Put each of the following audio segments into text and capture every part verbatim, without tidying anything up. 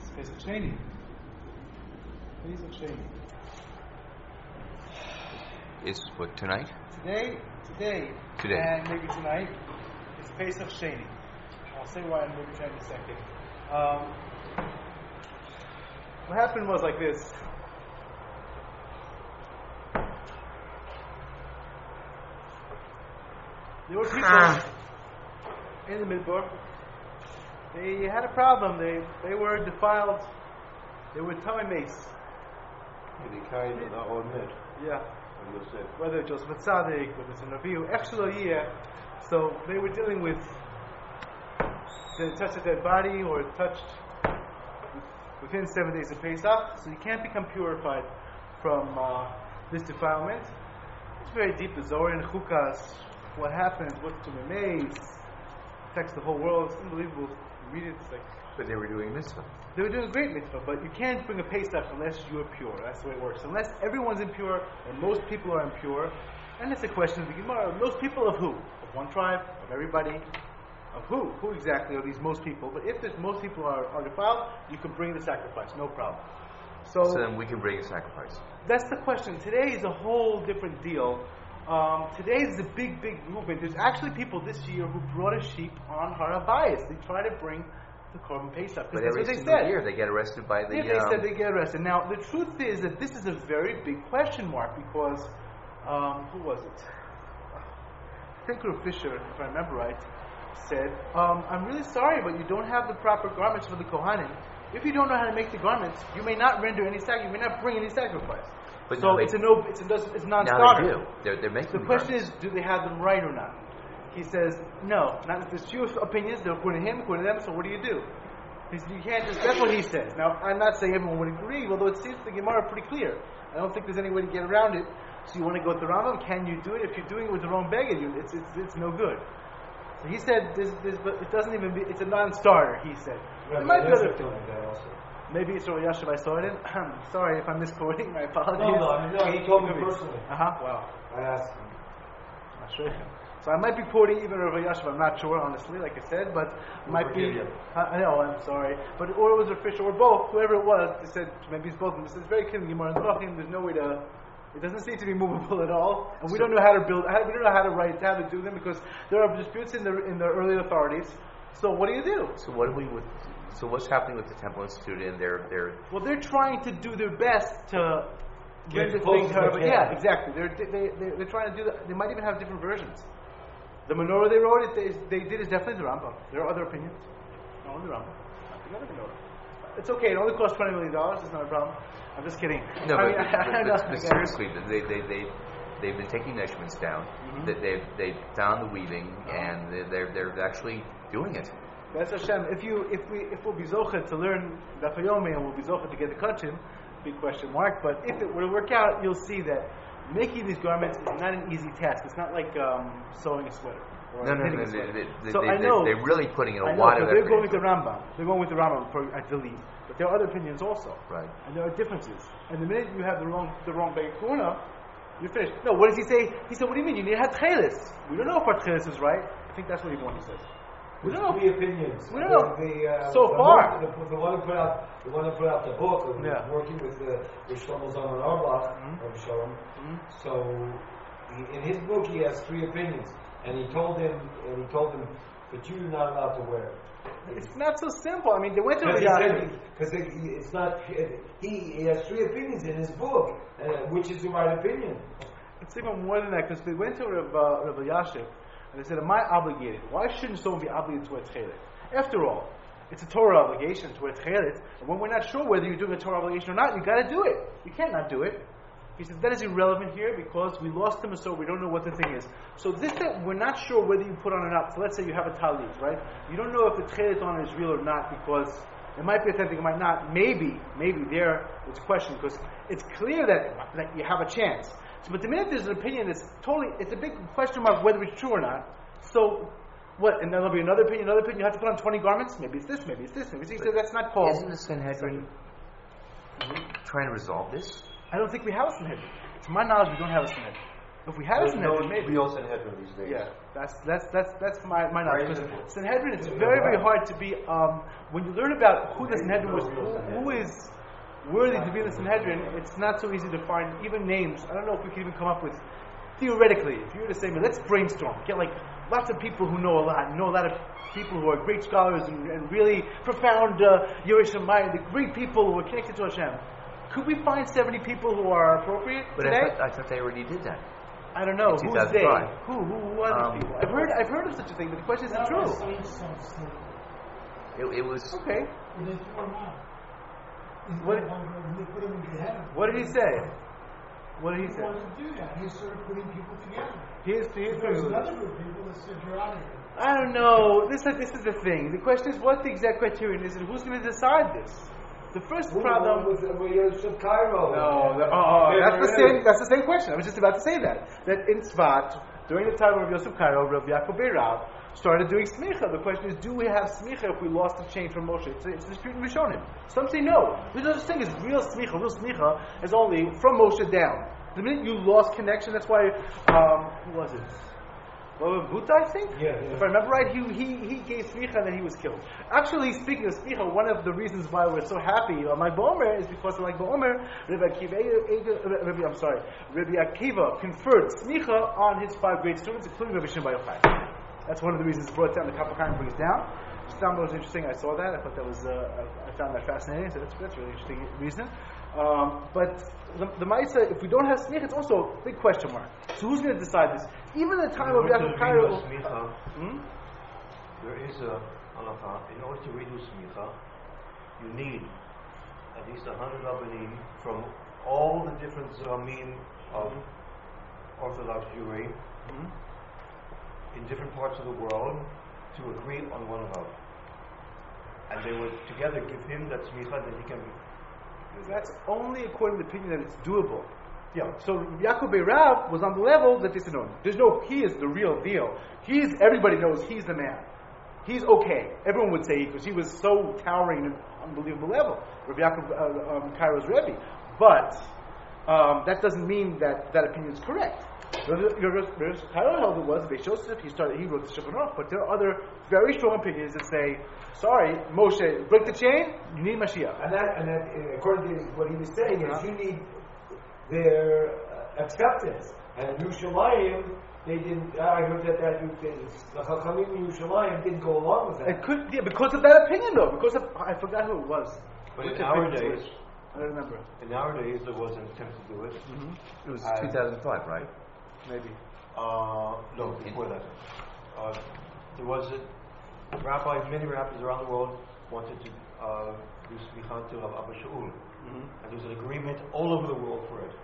Pesach Sheni. Pesach Sheni. Is what, tonight? Today, today, Today. and maybe tonight, it's Pesach Sheni. I'll say why in maybe in a second. Um, what happened was like this. There were people in the Midbar. They had a problem. They they were defiled. They were tummy mace. Yeah. Whether Joseph Tzadik, whether it's a Naviu, actually, yeah. So they were dealing with they touched a dead body or touched within seven days of Pesach, so you can't become purified from uh, this defilement. It's very deep. The Zohar and Chukas, what happens, what's to be made, affects the whole world. It's unbelievable. You read it, it's like. But they were doing mitzvah. They were doing a great mitzvah, but you can't bring a Pesach unless you're pure. That's the way it works. Unless everyone's impure, and most people are impure, and it's a question of the Gemara. Most people of who? Of one tribe? Of everybody? Of who? Who exactly are these most people? But if there's most people are, are defiled, you can bring the sacrifice, no problem. So, so then we can bring a sacrifice. That's the question. Today is a whole different deal. Um, today is a big, big movement. There's actually people this year who brought a sheep on Har HaBayis. They try to bring the Korban Pesach. But that's every what they single said. year they get arrested by the... Yeah, they um, said they get arrested. Now, the truth is that this is a very big question mark because, um, who was it? I think Rav Fisher, if I remember right, said, um, I'm really sorry, but you don't have the proper garments for the Kohanim. If you don't know how to make the garments, you may not render any sacrifice, you may not bring any sacrifice. But so they, it's a no, it's a, it's a non-starter. Now they do. They're, they're making the question garments. is, do they have them right or not? He says, no. Not, there's few opinions, they're according to him, according to them, so what do you do? He says, you can't just, that's what he says. Now, I'm not saying everyone would agree, although it seems the Gemara pretty clear. I don't think there's any way to get around it. So you want to go with the Rambam, can you do it? If you're doing it with the wrong beggar, it's, it's, it's no good. So he said, this, this, but it doesn't even be, it's a non-starter, he said. Right, it might be other like that also. Maybe it's Rabbi Yashiv, I saw it in. Sorry if I'm misquoting, my apologies. No, no, I mean, no, he told me personally. Uh-huh, wow. I asked him. Not sure. So I might be quoting even Rabbi Yashiv, I'm not sure, honestly, like I said, but We'll might be... you. I know, I'm sorry. But or it was a Fisher, or both, whoever it was, they said, maybe it's both of them. It's very clear in the Gemara and Drachim, there's no way to... It doesn't seem to be movable at all, and we So don't know how to build, how, we don't know how to write, how to do them, because there are disputes in the in the early authorities. So what do you do? So what do we with? So what's happening with the Temple Institute and their their? Well, they're trying to do their best to Get get the as close thing. as However, they can. yeah, exactly. They're they, they they're trying to do that. They might even have different versions. The menorah they wrote it, they, they did is definitely the Rambam. There are other opinions. No, the Rambam. Not the other menorah. It's okay. It only costs twenty million dollars. It's not a problem. I'm just kidding. No, I but, mean, but, I, I but, know, but seriously, they they they they've been taking measurements down. Mm-hmm. That they've they found the weaving, and they're they're actually doing it. That's Hashem. If you if we if we'll be zocheh to learn Daf Yomi and we'll be zocheh to get the kachim, big question mark. But if it were to work out, you'll see that making these garments is not an easy task. It's not like um, sewing a sweater. Or No, no, knitting no. a They, sweater. they, So they, I know they're really putting in a I know, lot so of they're effort. going with into the it. Rambam. They're going with the Rambam, for, I believe. But there are other opinions also. Right. And there are differences. And the minute you have the wrong the wrong Beit Kuna, you're finished. No, what does he say? He said, what do you mean? You need to have tchelis. We don't know if our tchelis is right. I think that's what he wants to say. We don't know. Three opinions. We don't know. The, uh, So the far. book, the, the one who put out, the one who put out the book, who was Yeah. working with the with Shlomo Zalman Auerbach, Mhm. Rabbi Shalom. Mhm. So, he, in his book, he has three opinions, and he told him, and he told him, but you're not allowed to wear it. It's not so simple. I mean, they went to Because the because it, it's not. He, he has three opinions in his book, uh, which is the right opinion. It's even more than that, because they went to Rav, uh, Rav Yashiv, and they said, am I obligated? Why shouldn't someone be obligated to wear tchelet? After all, it's a Torah obligation to wear tchelet, and when we're not sure whether you're doing a Torah obligation or not, you got to do it. You can't not do it. He says, that is irrelevant here, because we lost him, so we don't know what the thing is. So this, that we're not sure whether you put on or not. So let's say you have a talit, right? You don't know if the tchelet on is real or not, because it might be authentic, it might not. Maybe, maybe there it's a question, because it's clear that, that you have a chance. So, but the minute there's an opinion that's totally, it's a big question mark whether it's true or not. So, what? And then there'll be another opinion, another opinion. You have to put on twenty garments. Maybe it's this, maybe it's this. Maybe it's this. So that's not called. Isn't the Sanhedrin trying to resolve this? I don't think we have a Sanhedrin. To my knowledge, we don't have a Sanhedrin. If we had a There's no Sanhedrin, maybe. real Sanhedrin these days. Yeah, that's that's that's that's my my knowledge. Very Because simple. Sanhedrin, it's very very hard to be. Um, when you learn about who the Sanhedrin was, who, who is worthy to be in the Sanhedrin, it's not so easy to find even names. I don't know if we can even come up with theoretically. If you were to say, let's brainstorm, get like lots of people who know a lot, know a lot of people who are great scholars and, and really profound uh, Yerusha Maya, the great people who are connected to Hashem. Could we find seventy people who are appropriate But today? I thought, I thought they already did that. I don't know. In Who's two thousand they? five. Who? Who, who are Um, these people? I've heard. I've heard of such a thing, but the question is, is it true? It, it was. Okay. What, What- What did he say? What did he He say? wanted to do that. He started putting people together. Here's, here's There was another group of people that said, you're out of here. I don't know. This this is the thing. The question is, what the exact criterion is, and who's going to decide this? The first problem. with with Cairo. No, the, oh, that's the same. That's the same question. I was just about to say that. That in Tzvat, during the time of Yosef Cairo, Rav Yaakov Beirav started doing smicha. The question is, do we have smicha if we lost the chain from Moshe? It's, it's a dispute in Rishonim. Some say no. There's no such thing as real smicha. Real smicha is only from Moshe down. The minute you lost connection, that's why. Um, who was it? Well, Buta, I think? Yeah, yeah. If I remember right, he, he, he gave smicha and then he was killed. Actually, speaking of smicha, one of the reasons why we're so happy on Lag BaOmer is because on Lag BaOmer, Rabbi Akiva, Rabbi, I'm sorry, Rabbi Akiva conferred smicha on his five great students, including Rabbi Shimon Bar Yochai. That's one of the reasons it brought down the Kappa Chaim brings down. Stam was interesting. I saw that. I thought that was. Uh, I, I found that fascinating. So that's that's a really interesting reason. Um, but the, the Ma'isa, if we don't have smicha, it's also a big question mark. So who's going to decide this? Even at the time of Yaakov Cairo. Hmm? There is a halacha. In order to redo smicha, you need at least a hundred rabbanim from all the different zamin of Orthodox Jewry Hmm? in different parts of the world to agree on one rav, and they would together give him that smicha that he can. That's only according to the opinion that it's doable. Yeah. So Yaakov Beirav was on the level that they said, no, there's no, he is the real deal. He's, everybody knows he's the man. He's okay. Everyone would say, because he was so towering and unbelievable level. Rabbi Yaakov uh, um, Cairo's Rebbe. But um, that doesn't mean that that opinion is correct. Cairo held it was, Beis Yosef, he started, he wrote the Shulchan Aruch, but there are other very strong opinions that say, sorry, Moshe, break the chain, you need Mashiach. And that, and that, uh, according to what he was saying, is you need their uh, acceptance. And in Yerushalayim, they didn't. Uh, I heard that that you, they, the Chachamim in Yerushalayim didn't go along with that. It could, yeah, because of that opinion though, because of, I forgot who it was. But Which in our opinion days, was it? I don't remember. in our days, there was an attempt to do it. Mm-hmm. It was Uh, two thousand five, right? Maybe. Uh, no, before that. Uh, there was a rabbi, many rabbis around the world wanted to uh, do smicha to Abba Shaul. Mm-hmm. And there was an agreement all over the world for it.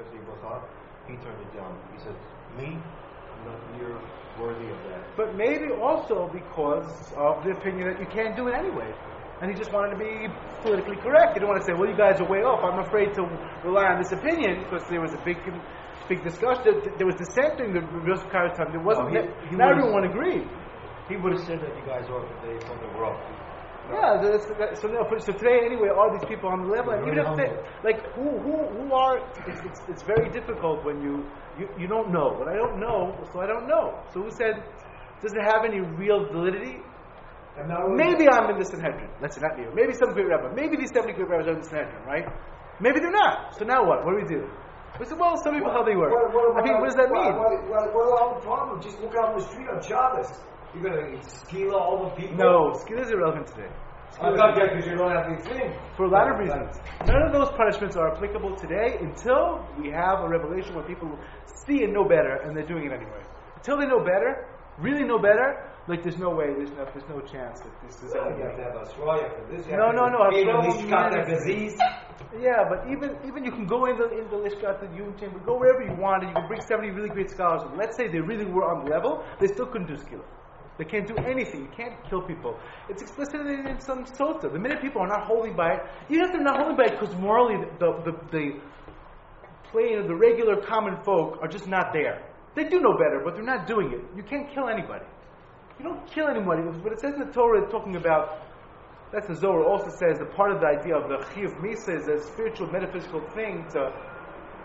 He turned it down. He said, me, I'm not near worthy of that. But maybe also because of the opinion that you can't do it anyway. And he just wanted to be politically correct. He didn't want to say, well, you guys are way off. I'm afraid to rely on this opinion because there was a big big discussion. There, there was dissent during the Yosef Cairo time. There wasn't, No, he- he not was- everyone agreed. He would have said that you guys are, but they thought they were off. Yeah, that's, that, so no, so today anyway, all these people on the level, and even if they, like, who who who are? It's, it's, it's very difficult when you, you you don't know. What I don't know, so I don't know. So who said? Does it have any real validity? And not only Maybe I'm in the Sanhedrin. Let's say not me. Maybe some great rabbi. Maybe these seventy great rabbis are in the Sanhedrin, right? Maybe they're not. So now what? What do we do? We said, well, some people how they work. What, what, I mean, what does that what, mean? What, what, what are all the problems? Just look out on the street on Shabbos. You're going to skila all the people? No, skill is irrelevant today. I thought that because you don't have these things. For a lot of reasons. None of those punishments are applicable today until we have a revelation where people see and know better and they're doing it anyway. Until they know better, really know better, like there's no way, there's no, there's no chance that this is Well, you have to have a shraya for this. You No, have no, to no, be able Hashem to cut the means- disease. Yeah, but even even you can go in the in the Lishkat, the Yom Chamber, go wherever you want, and you can bring seventy really great scholars. And let's say they really were on the level, they still couldn't do skila. They can't do anything. You can't kill people. It's explicit in, in some sota. The minute people are not holding by it, even if they're not holding by it because morally the the, the plain of the regular common folk are just not there. They do know better, but they're not doing it. You can't kill anybody. You don't kill anybody. But it says in the Torah, talking about, that's the Zohar also says that part of the idea of the Chiv Misa is a spiritual metaphysical thing to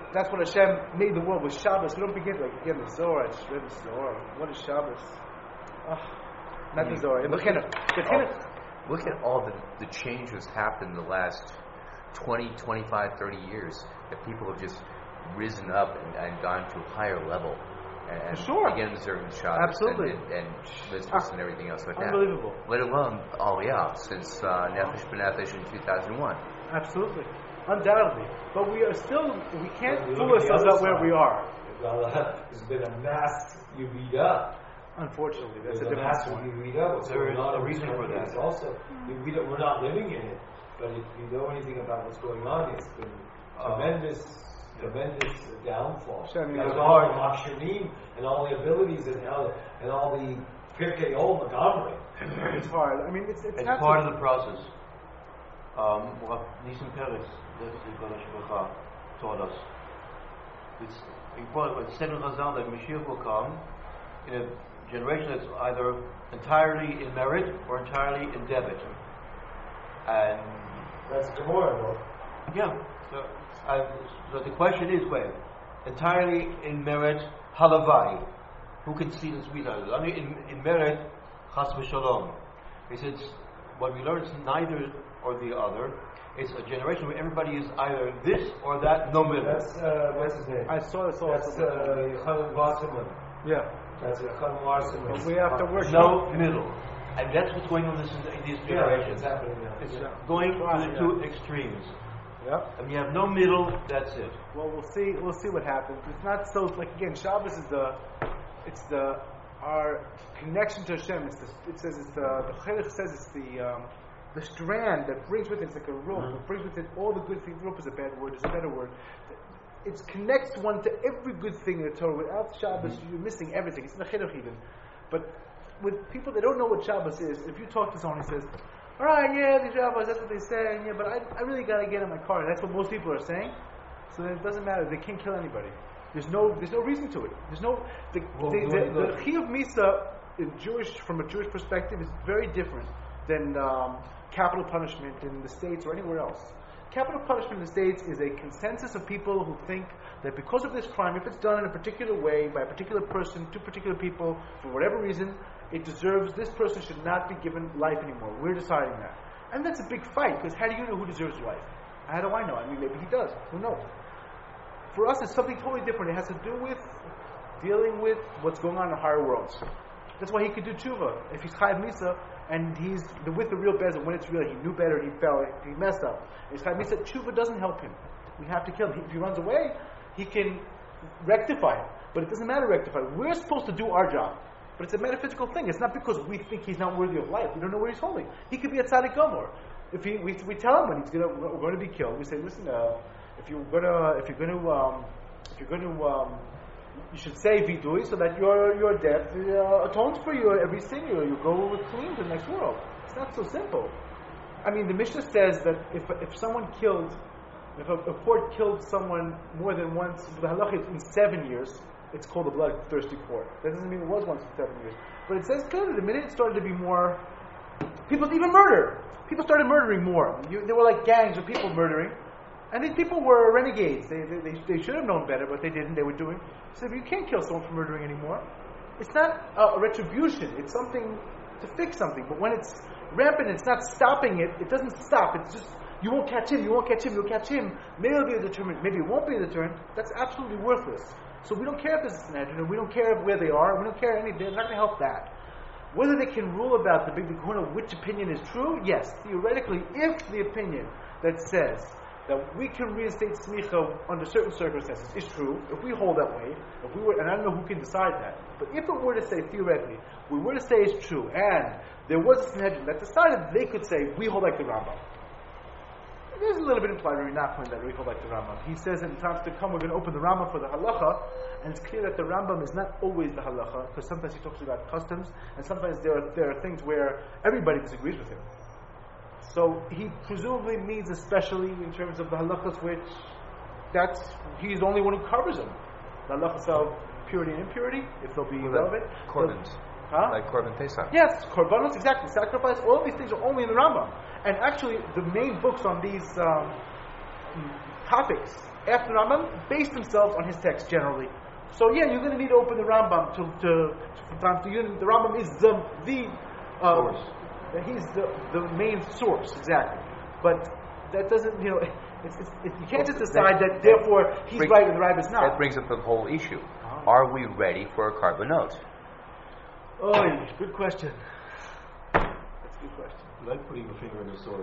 that's what Hashem made the world with Shabbos. We don't begin like again the Zohar. I just read the Zohar. What is Shabbos? Oh, not the Zohar. In the Chinuch. The Chinuch. Look at all the, the change that's happened in the last twenty, twenty-five, thirty years. That people have just risen up and, and gone to a higher level. And sure. Again, observing Shabbos Absolutely. and, and, and mitzvahs and everything else like Unbelievable. that. Let alone Aliyah since uh, Nefesh B'Nefesh in two thousand one. Absolutely. Undoubtedly. But we are still, we can't But fool look at the ourselves other out where side. we are. Well, there's been a mass Yevida. Unfortunately, that's There's a a mass different point. Yevida. What's There going is on a in reason this for country that. is also, Yevida, we're not living in it, but if you know anything about what's going on, it's been Uh, tremendous, tremendous downfall. Sure, I mean, Because it's all the hard. Makshanim and all the abilities and all, and all the Pirkei Ol Magamri. It's hard. I mean, it's it's, It's not part so- of the process. Um, what Nissim Peretz, that is the Shvacha, taught us. It's important. It said in Chazal that Mashiach will come in a generation that's either entirely in merit or entirely in debit. And That's Gemara, though. yeah, so, and, so the question is, wait, entirely in merit, halavai. Who can see the sweet out of it? I mean, in, in merit, chas v'shalom. He says, what we learn is neither or the other. It's a generation where everybody is either this or that, no middle. That's, uh, what's his name? I saw this also. That's uh, Yochanan Wasserman. yeah. That's Yochanan Wasserman. But we have to work. No middle. And that's what's going on in, this, in these Yeah, generations. it's happening now. It's Yeah. going to Right, the yeah. two extremes. Yep. And you have no middle, that's it. Well, we'll see. We'll see what happens. It's not so like again. Shabbos is the, it's the our connection to Hashem. It's the, it says it's the the Chinuch says it's the um, the strand that brings with it. It's like a rope. Mm-hmm. It brings with it all the good things. Rope is a bad word. It's a better word. It connects one to every good thing in the Torah. Without Shabbos, Mm-hmm. you're missing everything. It's in the Chinuch even. But with people that don't know what Shabbos is, if you talk to someone who says, all right, yeah, the Shabbos, that's what they say, and yeah, but I, I really got to get in my car. That's what most people are saying. So then it doesn't matter. They can't kill anybody. There's no, there's no reason to it. There's no, the, Well, the, the- the, the the- Chiyuv Misa in Jewish, from a Jewish perspective, is very different than um, capital punishment in the States or anywhere else. Capital punishment in the States is a consensus of people who think that because of this crime, if it's done in a particular way, by a particular person, to particular people, for whatever reason, it deserves, this person should not be given life anymore. We're deciding that. And that's a big fight, because how do you know who deserves life? How do I know? I mean, maybe he does. Who knows? For us, it's something totally different. It has to do with dealing with what's going on in the higher worlds. That's why he could do tshuva. If he's chayav misa, and he's with the real bezah, when it's real, he knew better, he fell, he messed up. He's chayav misa, tshuva doesn't help him. We have to kill him. If he runs away, he can rectify it. But it doesn't matter rectify it. We're supposed to do our job. But it's a metaphysical thing. It's not because we think he's not worthy of life. We don't know where he's holding. He could be a tzaddik gomor. If he, we, we tell him when he's gonna, we're going to be killed, we say, listen, uh, if you're gonna, if you're going to, um, if you're going to, um, you should say vidui so that your your death uh, atones for you every sin. You you go clean to the next world. It's not so simple. I mean, the Mishnah says that if if someone killed, if a, a court killed someone more than once, the halacha in seven years, it's called a bloodthirsty court. That doesn't mean it was once in seven years. But it says clearly the minute it started to be more, people even murder. People started murdering more. You, there were like gangs of people murdering. And these people were renegades. They, they, they, they should have known better, but they didn't. They were doing. So if you can't kill someone for murdering anymore, it's not a, a retribution. It's something to fix something. But when it's rampant, it's not stopping it. It doesn't stop. It's just, you won't catch him, you won't catch him, you'll catch him. Maybe it'll be a deterrent, maybe it won't be a deterrent. That's absolutely worthless. So we don't care if this is an adjutant, we don't care where they are, we don't care anything. They're not going to help that. Whether they can rule about the big kahuna, which opinion is true, yes, theoretically, if the opinion that says that we can reinstate smicha under certain circumstances is true, if we hold that way, if we were, and I don't know who can decide that, but if it were to say theoretically, we were to say it's true, and there was a Sanhedrin that decided, they could say we hold like the Rambam. There's a little bit implied in Nachman that we hold like the Rambam. He says in times to come we're going to open the Rambam for the halacha, and it's clear that the Rambam is not always the halacha, because sometimes he talks about customs, and sometimes there are, there are things where everybody disagrees with him. So he presumably means especially in terms of the halachas, which that's he's the only one who covers them. The halachas of purity and impurity, if they'll be relevant. Corbans. Huh? Like Korban Pesach. Yes, korbanos, exactly. Sacrifice, all of these things are only in the Rambam. And actually, the main books on these um, topics after Rambam based themselves on his text generally. So yeah, you're going to need to open the Rambam to to, to, to you. The Rambam is the the uh, he's the the main source exactly. But that doesn't, you know, it's, it's, it, you can't just decide that, that therefore he's brings, right and the Rab is not. That brings up the whole issue. Uh-huh. Are we ready for a carbonot? Oh, good question. That's a good question. Like putting a finger in the sword.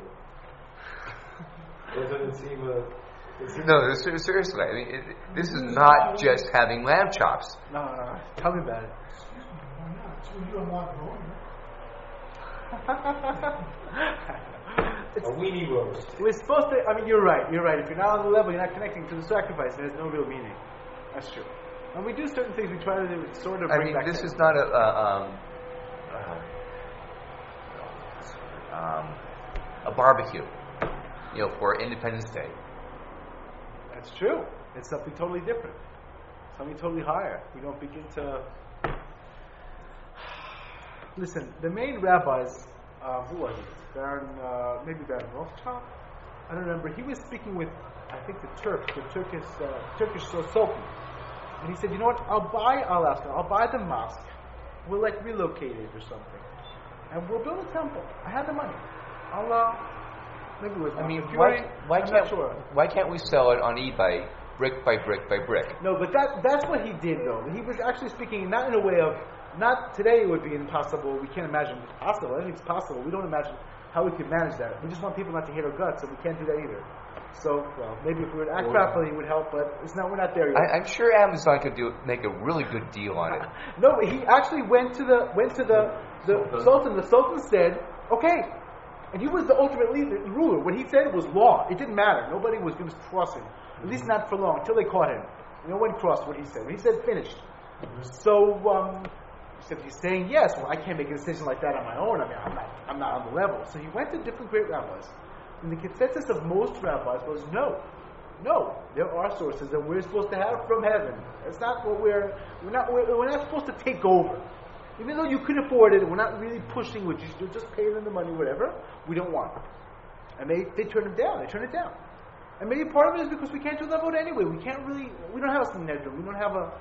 It doesn't seem a... No, seriously. I mean, it, this is not just having lamb chops. No, no, no. Tell me about it. Excuse me, why not? So you don't want a weenie roast. We're supposed to, I mean, you're right, you're right. If you're not on the level, you're not connecting to the sacrifice, it has no real meaning. That's true. When we do certain things, we try to do it sort of I bring mean, back this that. is not a, uh, um, uh, um, a barbecue, you know, for Independence Day. That's true. It's something totally different. Something totally higher. We don't begin to... Listen, the main rabbis, uh, who was it? Baron, uh, maybe Baron Rothschild? I don't remember. He was speaking with, I think, the Turk, the Turkish, uh, Turkish Sultan. And he said, you know what, I'll buy Alaska, I'll buy the mosque. We'll like relocate it or something. And we'll build a temple. I have the money. I'll, uh, maybe it was I mean, If you why, already- why, I'm can't, not sure. why can't we sell it on eBay brick by brick by brick? No, but that that's what he did, though. He was actually speaking not in a way of, not today it would be impossible. We can't imagine it's possible. Anything's possible. We don't imagine how we could manage that. We just want people not to hate our guts, so we can't do that either. So, well, maybe if we would act properly, it would help, but it's not. We're not there yet. I, I'm sure Amazon could do make a really good deal on it. No, he actually went to the went to the the Sultan. The Sultan said, "Okay," and he was the ultimate leader, ruler. What he said was law. It didn't matter. Nobody was going to cross him, at least not for long, until they caught him. No one crossed what he said. He said finished. So um, he said he's saying yes. Well, I can't make a decision like that on my own. I mean, I'm not I'm not on the level. So he went to different great rabbis. And the consensus of most rabbis was no, no. There are sources that we're supposed to have from heaven. It's not what we're we're not we're, we're not supposed to take over. Even though you could afford it, we're not really pushing what you should just pay them the money, whatever. We don't want it. And they they turn it down. They turn it down. And maybe part of it is because we can't do that vote anyway. We can't really. We don't have a Sanhedrin. We don't have a.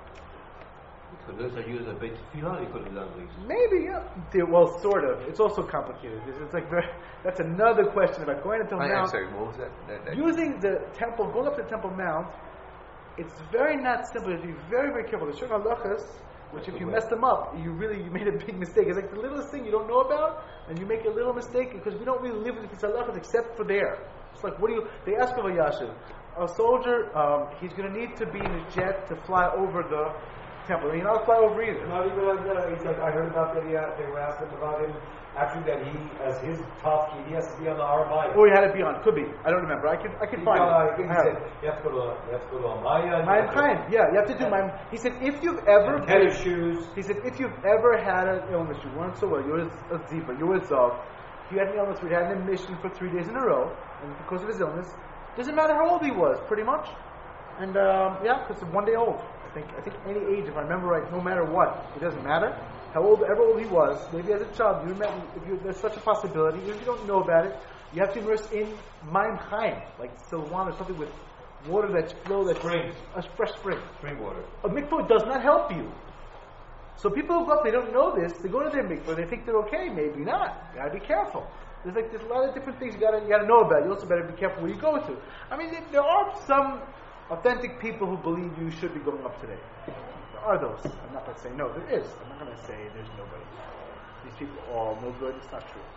For those that use a bit tefillah, you could have done this. Maybe, yeah. Well, sort of. It's also complicated. It's, it's like very, that's another question about going into I, Mount. I'm sorry, what was that? that, that Using the temple, going up to the Temple Mount, it's very not simple. You have to be very, very careful. There's certain halachas, which if you mess them up, you really you made a big mistake. It's like the littlest thing you don't know about, and you make a little mistake because we don't really live with these halachas except for there. It's like, what do you? They ask of a yashiv, a soldier, um, he's going to need to be in a jet to fly over the temple. And you're not fly over either. Not even like that. He's like, I heard about that. He, they were asking about him. Actually, that he, as his top key, he has to be on the Armaya. Or he had to be on. Could be. I don't remember. I can I can find uh, it. He I said you have to go to you have to go to Armaya. Ma'im Chaim. Yeah, you have to do Ma'im. He said if you've ever tennis shoes. He said if you've ever had an illness, you weren't so well, you're a ziva, you're a zav. If you had an illness, we had an admission for three days in a row, and because of his illness, doesn't matter how old he was, pretty much. And um, yeah, because one day old. I think I think any age, if I remember right, no matter what, it doesn't matter how old, ever old he was. Maybe as a child, you remember if you, there's such a possibility. If you don't know about it, you have to immerse in Ma'im Chaim, like Silwan or something with water that's flow that's Spring. a fresh spring. Spring water. A mikvah does not help you. So people who go up, they don't know this. They go to their mikvah, they think they're okay. Maybe not. You gotta be careful. There's like there's a lot of different things you gotta you gotta know about. You also better be careful where you go to. I mean, there are some authentic people who believe you should be going up today. There are those. I'm not going to say no. There is. I'm not going to say there's nobody. These people are all no good. It's not true.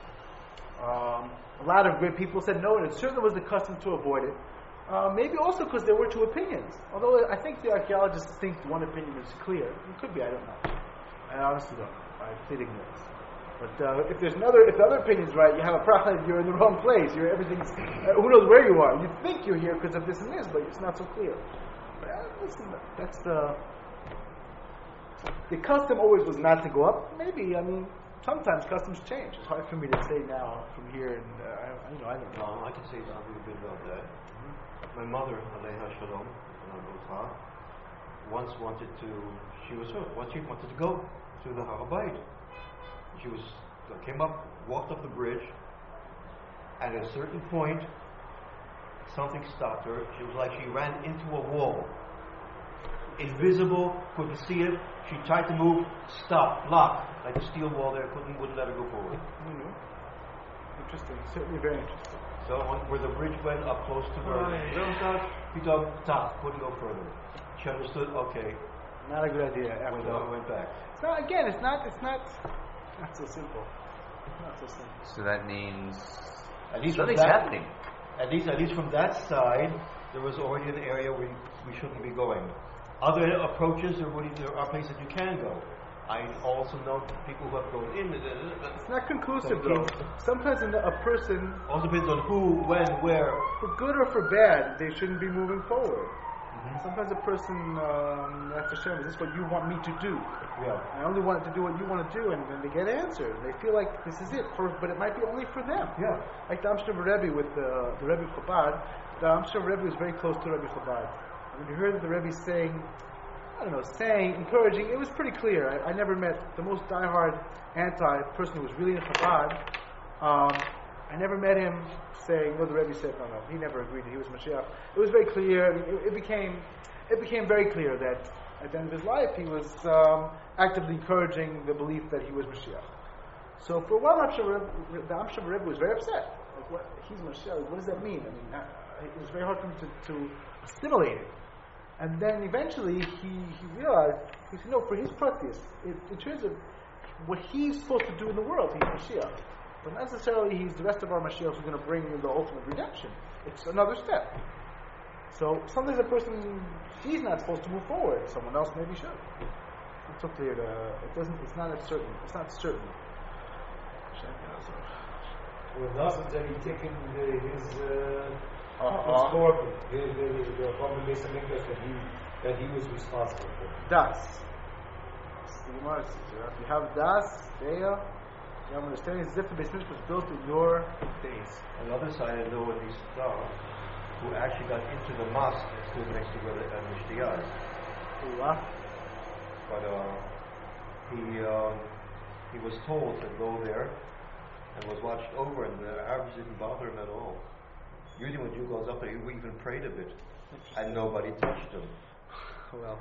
Um, a lot of great people said no, and it certainly was the custom to avoid it. Uh, maybe also because there were two opinions. Although I think the archaeologists think one opinion is clear. It could be. I don't know. I honestly don't know. I plead ignorance. But uh, if there's another, if the other opinion's right, you have a problem. You're in the wrong place. You're everything's. Uh, who knows where you are? You think you're here because of this and this, but it's not so clear. But, uh, listen, that's the. The custom always was not to go up. Maybe I mean sometimes customs change. It's hard for me to say now from here, and uh, I, you know I don't know. No, I can say something a bit about that. Mm-hmm. My mother, Aleha Shalom, once wanted to. She was once she wanted to go to the Har HaBayit. She was came up, walked up the bridge. At a certain point, something stopped her. She was like she ran into a wall. Invisible, couldn't see it. She tried to move, stop, block, like a steel wall there, couldn't, wouldn't let her go forward. Mm-hmm. Interesting, certainly very interesting. So when, where the bridge went up close to her, he thought, stop, couldn't go further. She understood, okay. Not a good idea. After Went, all. went back. It's not, again, it's not, it's not, not so simple. Not so simple. So that means At least from something's that- happening. At least, at least from that side, there was already an area where we shouldn't be going. Other approaches, there, would, there are places you can go. I also know people who have gone in. It's not conclusive, So, though. Sometimes in the, a person, Also depends on who, when, where. for good or for bad, they shouldn't be moving forward. Mm-hmm. Sometimes a person, um, after Hashem, is this what you want me to do? Yeah. I only want to do what you want to do, and then they get answered. They feel like this is it, for, but it might be only for them. Yeah. Like the Amsterdam Rebbe with the, the Rebbe Chabad. The Amsterdam Rebbe was very close to Rebbe Chabad. When you heard the Rebbe saying, I don't know, saying, encouraging, it was pretty clear. I, I never met the most diehard anti-person who was really in Chabad. Um, I never met him saying, no, the Rebbe said, no, no, he never agreed that he was Mashiach. It was very clear, it, it became it became very clear that at the end of his life he was um, actively encouraging the belief that he was Mashiach. So for a while, the Amsterdam Rebbe was very upset. Like, what, he's Mashiach, what does that mean? I mean, uh, it was very hard for him to, to assimilate it. And then eventually he, he realized, he said, no, for his practice, it, in terms of what he's supposed to do in the world, he's Mashiach. But not necessarily he's the rest of our Mashiach who's going to bring the ultimate redemption. It's another step. So sometimes a person, he's not supposed to move forward. Someone else maybe should. It's up there. Uh, it doesn't. It's not a certain. It's not certain. Well, Nassim said he'd taken the, his uh, Uh-huh. scorpion, the the the from the Beis Hamikdash that he that he was responsible for. Das. The Gemara says, if you have das, there, you have understanding as if the Beis Hamikdash was built in your days. On the other side, I know what he saw, who actually got into the mosque and stood next to where the uh, Mishtiyah is. Ooh-ah. But uh, he um, he was told to go there and was watched over, and the Arabs didn't bother him at all. Usually when Jew goes up there, he even prayed a bit, and nobody touched him. Well,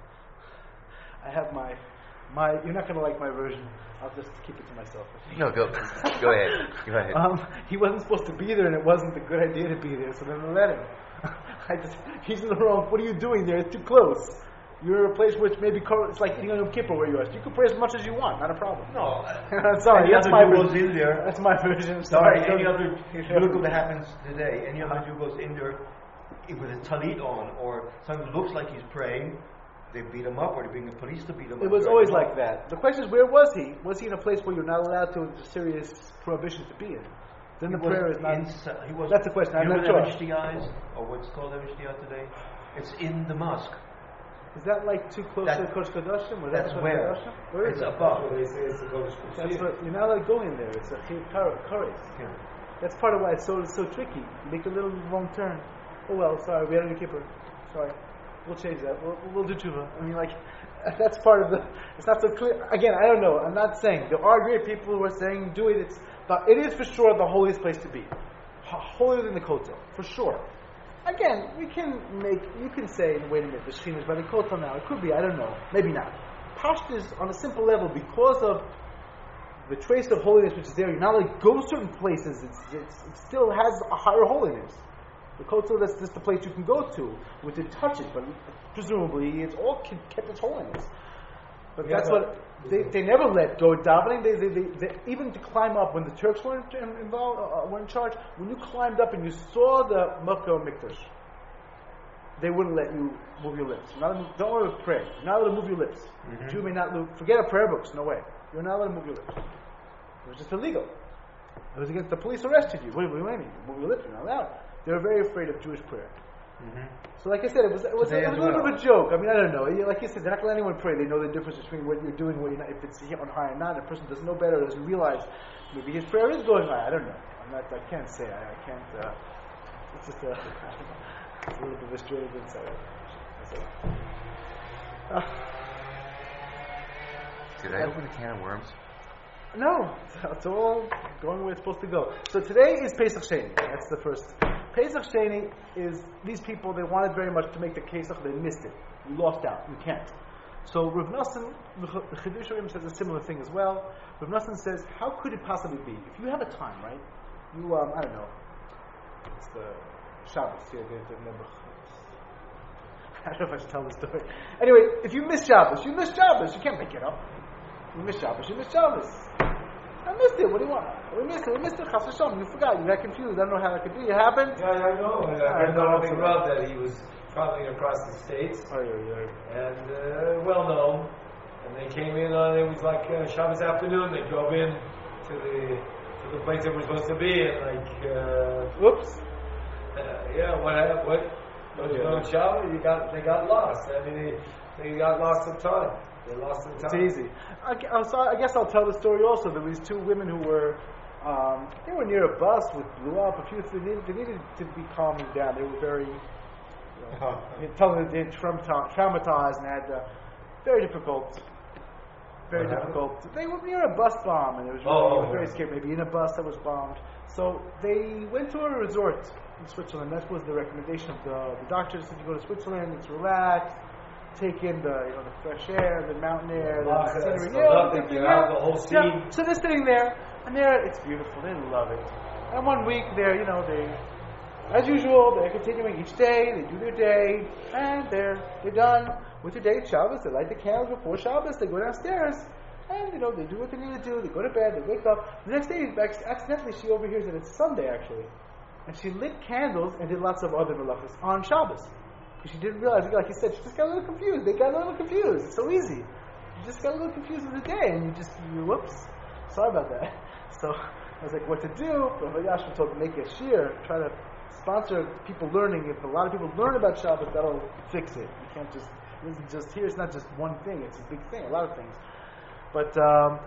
I have my, my. You're not going to like my version. I'll just keep it to myself. No, go, go ahead. Go ahead. Um, he wasn't supposed to be there, and it wasn't a good idea to be there. So then they let him. I just, he's in the wrong. What are you doing there? It's too close. You're a place which maybe co- it's like eating on Yom Kippur where you are. So you can pray as much as you want, not a problem. No, sorry, any that's other my Jew goes version. in there. That's my version. Sorry, Sorry, any other Yeah. miracle that happens today, any other Jew goes in there with a talit on, or someone who looks like he's praying, they beat him up, or they bring the police to beat him up. It was Drag always him like up. that. The question is, where was he? Was he in a place where you're not allowed to? There's serious prohibition to be in. Then the He prayer was is not. insi- he was, That's the question. I'm you know not where sure. the Mishtiyah is, or what's called the Mishtiyah today? It's in the mosque. Is that like too close That- to the Kodesh Kodashim? Or That's Kodesh where? Kodashim? Where is It's it? above. That's what they say it's the Kodesh That's Kodashim. what, you're not allowed to go in there. It's a chiv kares. Yeah. That's part of why it's so so tricky. You make a little wrong turn. Oh well, sorry, we had a Kippur. Sorry, we'll change that. We'll, we'll do tshuva. I mean, like that's part of the. It's not so clear. Again, I don't know. I'm not saying there are great people who are saying do it. It's but it is for sure the holiest place to be, H- holier than the Kotel for sure. Again, we can make. You can say, wait a minute, the Shekhinah is by the Kotel now. It could be. I don't know. Maybe not. Pashtus on a simple level because of the trace of holiness which is there. You're not like go to certain places. It's, it's, it still has a higher holiness. The Kotel, that's just the place you can go to with it touch it, but presumably it's all kept its holiness. But Yeah, that's but- what they, they never let go davening. They, they, they, they even to climb up when the Turks were in, involved, uh, were in charge. When you climbed up and you saw the Makkah Mikdash, they wouldn't let you move your lips. You're not allowed to, don't let to pray. You're not allowed to move your lips. Mm-hmm. Jew may not move. Forget our prayer books. No way. You're not allowed to move your lips. It was just illegal. It was against the police arrested you. What do you mean? Move your lips. You're not allowed. They were very afraid of Jewish prayer. Mm-hmm. So, like I said, it was it was, Today it was as a little well. bit of a joke. I mean, I don't know. Like you said, they're not going to let anyone pray. They know the difference between what you're doing, what you're not. If it's on high or not, a person doesn't know better, doesn't realize maybe his prayer is going high. I don't know. I'm not. I can't say. I, I can't. Uh, it's just a, it's a little bit of a strange insight. That's all. Uh, Did I open a can of worms? No, it's all going where it's supposed to go. So today is Pesach Sheni. That's the first Pesach Sheni is, these people, they wanted very much to make the Pesach, they missed it. You lost out. You can't. So Rav Nosson, the Chidush Rim says a similar thing as well. Rav Nosson says, how could it possibly be? If you have a time, right? You, um, I don't know, it's the Shabbos, here, the, the, the, I don't know if I should tell this story. Anyway, if you miss Shabbos, you miss Shabbos. You can't make it up. You miss Shabbos, you miss Shabbos. I missed it. What do you want? We missed it. We missed it. Chas v'shalom. You forgot. You got confused. I don't know how that could be. It happened. Yeah, I know. And I heard Rabbi Rav that he was traveling across the states, oh, yeah, yeah. and uh, well known. And they came in on it was like uh, Shabbos afternoon. They drove in to the to the place they were supposed to be, and like, uh, whoops. Uh, yeah, what happened? What? What was going on Shabbos? You got they got lost. I mean, they they got lost some time. They lost some time. It's easy. I, I, so I guess I'll tell the story also. There was two women who were, um, they were near a bus which blew up. A few, they needed, they needed to be calming down. They were very, you know, telling them they traumata- traumatized and had uh, very difficult, very What difficult. Happened? They were near a bus bomb, and it was really, oh, it was oh, very yeah. scary. Maybe in a bus that was bombed. So they went to a resort in Switzerland. That was the recommendation of the the doctor. Said you go to Switzerland, it's relaxed. Take in the you know the fresh air, the mountain air, the Ah, scenery. so Yeah, nothing, everything, you yeah. have the whole scene. Yeah. So they're sitting there, and they're it's beautiful. They love it. And one week they're you know they, as usual, they're continuing each day. They do their day, and they're they're done with their day. Shabbos. They light the candles before Shabbos. They go downstairs, and you know they do what they need to do. They go to bed. They wake up. The next day, accidentally, she overhears that it's Sunday actually, and she lit candles and did lots of other melachos on Shabbos. She didn't realize, like you said, she just got a little confused. They got a little confused. It's so easy. You just got a little confused with the day, and you just, you, whoops, sorry about that. So I was like, what to do? Rabbi Yashua told me, make a shir, try to sponsor people learning. If a lot of people learn about Shabbos, that'll fix it. You can't just, it isn't just here, it's not just one thing, it's a big thing, a lot of things. But, um,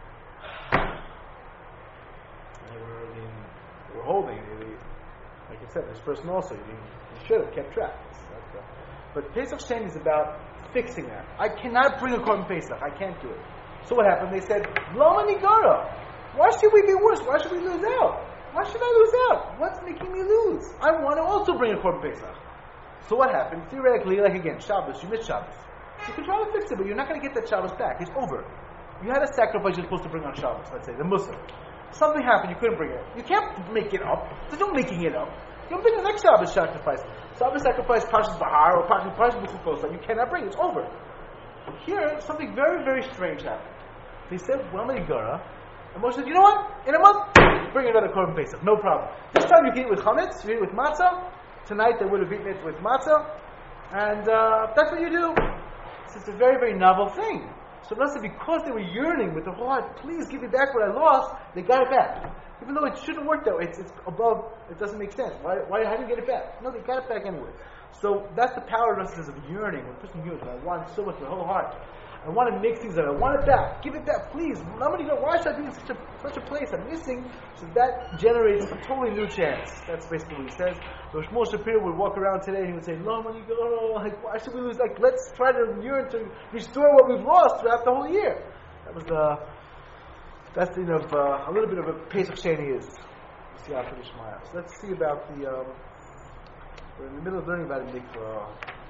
they were, I mean, they were holding, they, like I said, this person also, you, you should have kept track. But Pesach Sheni is about fixing that. I cannot bring a korban Pesach. I can't do it. So what happened? They said, Lama Nigara. Why should we be worse? Why should we lose out? Why should I lose out? What's making me lose? I want to also bring a korban Pesach. So what happened? Theoretically, like again, Shabbos, you miss Shabbos. You can try to fix it, but you're not going to get that Shabbos back. It's over. You had a sacrifice you're supposed to bring on Shabbos, let's say, the Muslim. Something happened, you couldn't bring it. You can't make it up. There's no making it up. You'll bring the next Shabbos sacrifice. Shabbos sacrifice Parshas Bahar or Parshas B'chukos that you cannot bring. It's over. Here, something very, very strange happened. They said, well, Megara, and Moshe said, you know what? In a month, bring another Korban Pesach. No problem. This time you can eat it with chametz, you eat it with matzah. Tonight they would have eaten it with matzah. And uh, that's what you do. So it's a very, very novel thing. So Rashi, because they were yearning with their whole heart, please give me back what I lost, they got it back. Even though it shouldn't work that way, it's, it's above, it doesn't make sense. Why, why, how do you get it back? No, they got it back anyway. So that's the power of Rashi of yearning. When a person yearns, I want so much with my whole heart. I want to make things that I want it back. Give it back, please. How many go, why should I be in such a, such a place? I'm missing. So that generates a totally new chance. That's basically what he says. Rosh Moshe Shapiro would walk around today and he would say, no, when you go, oh, like, why should we lose? Like, let's try to yearn to restore what we've lost throughout the whole year. That was the, that's you know, uh, a little bit of a Pesach Sheni is. So let's see about the, um, we're in the middle of learning about a mikvah.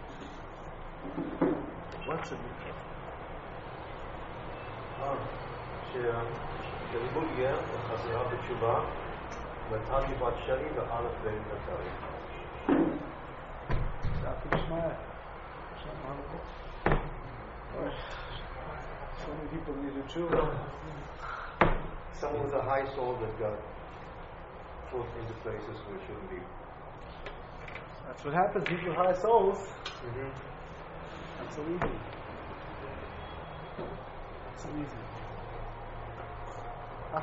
What's a mikvah? שלימוד גר וחזרה בתשובה מתן בת שני ואלף בין נתרים. So many people need to tshuva. Someone with a high soul that got put into places where it shouldn't be. That's what happens. People with high souls. Mm-hmm. That's so easy. That's so easy. Ah.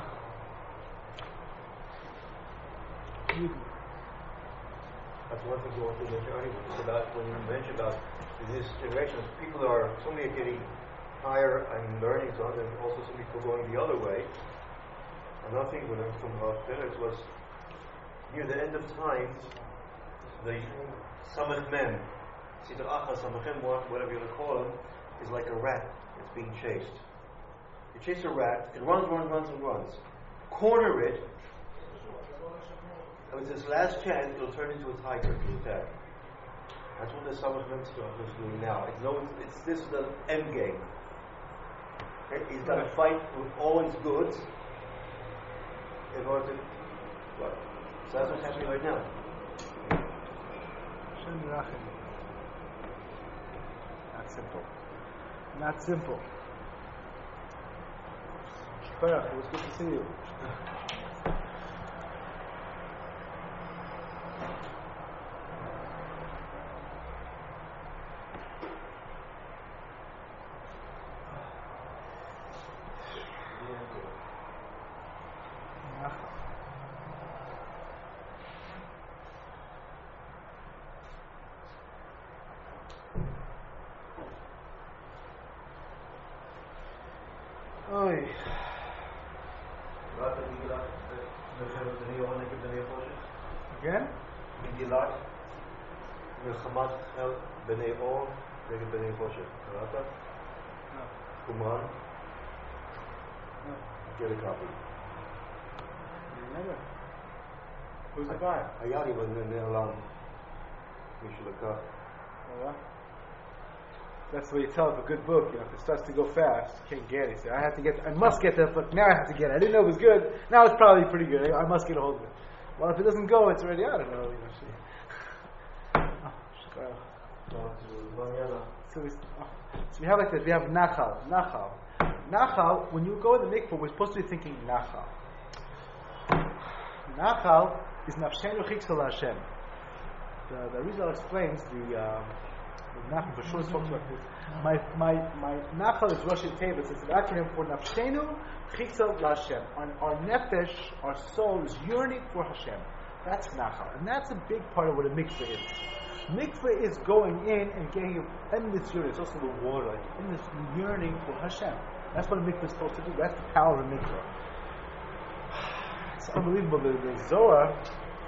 That's one thing you want to mention earlier. It's about when you mentioned about this generation, people are so many getting higher and learning so on, and also some people going the other way. Another thing when I was from Rav Peretz was near the end of time, the Samech Mem, Siddur Achas, Samech Mem, whatever you want to call him, is like a rat that's being chased. You chase a rat, it runs, runs, runs, and runs. Corner it, With this last chance, it'll turn into a tiger to attack. That's what the Samach Mitzvah is doing now. It's, no, it's, it's this is the end game. Okay? He's got to fight with all his goods in order to. What? So that's what's happening right now. Not simple. Not simple. Shkoyach, it was good to see you. Oy. Again? מגילת מלחמת בני אור נגד בני חושך. קראת? קומראן? Get a copy. Never. Who's the guy? היה לי בנעלם. מישהו לקח. Oh, that's what you tell of a good book. You know, if it starts to go fast, you can't get it. So I have to get. I must get that book. Now I have to get it. I didn't know it was good. Now it's probably pretty good. I must get a hold of it. Well, if it doesn't go, it's already out. I don't know. You know, see. Oh, so, we, oh, so we have like this. We have nachal. Nachal. Nachal. When you go in the mikvah, we're supposed to be thinking nachal. Nachal is nafshenu chiksel Hashem. The the Rizal explains the. Um, Nachal for sure talks about this. My my my Nachal is Rosh Tevis. It's an acronym for Nafshenu Chiksel Lashem. Our, our nefesh, our soul is yearning for Hashem. That's Nachal, and that's a big part of what a mikveh is. Mikveh is going in and getting endless yearning. It's also the water, like endless yearning for Hashem. That's what a mikveh is supposed to do. That's the power of a mikveh. It's unbelievable. The, the Zohar,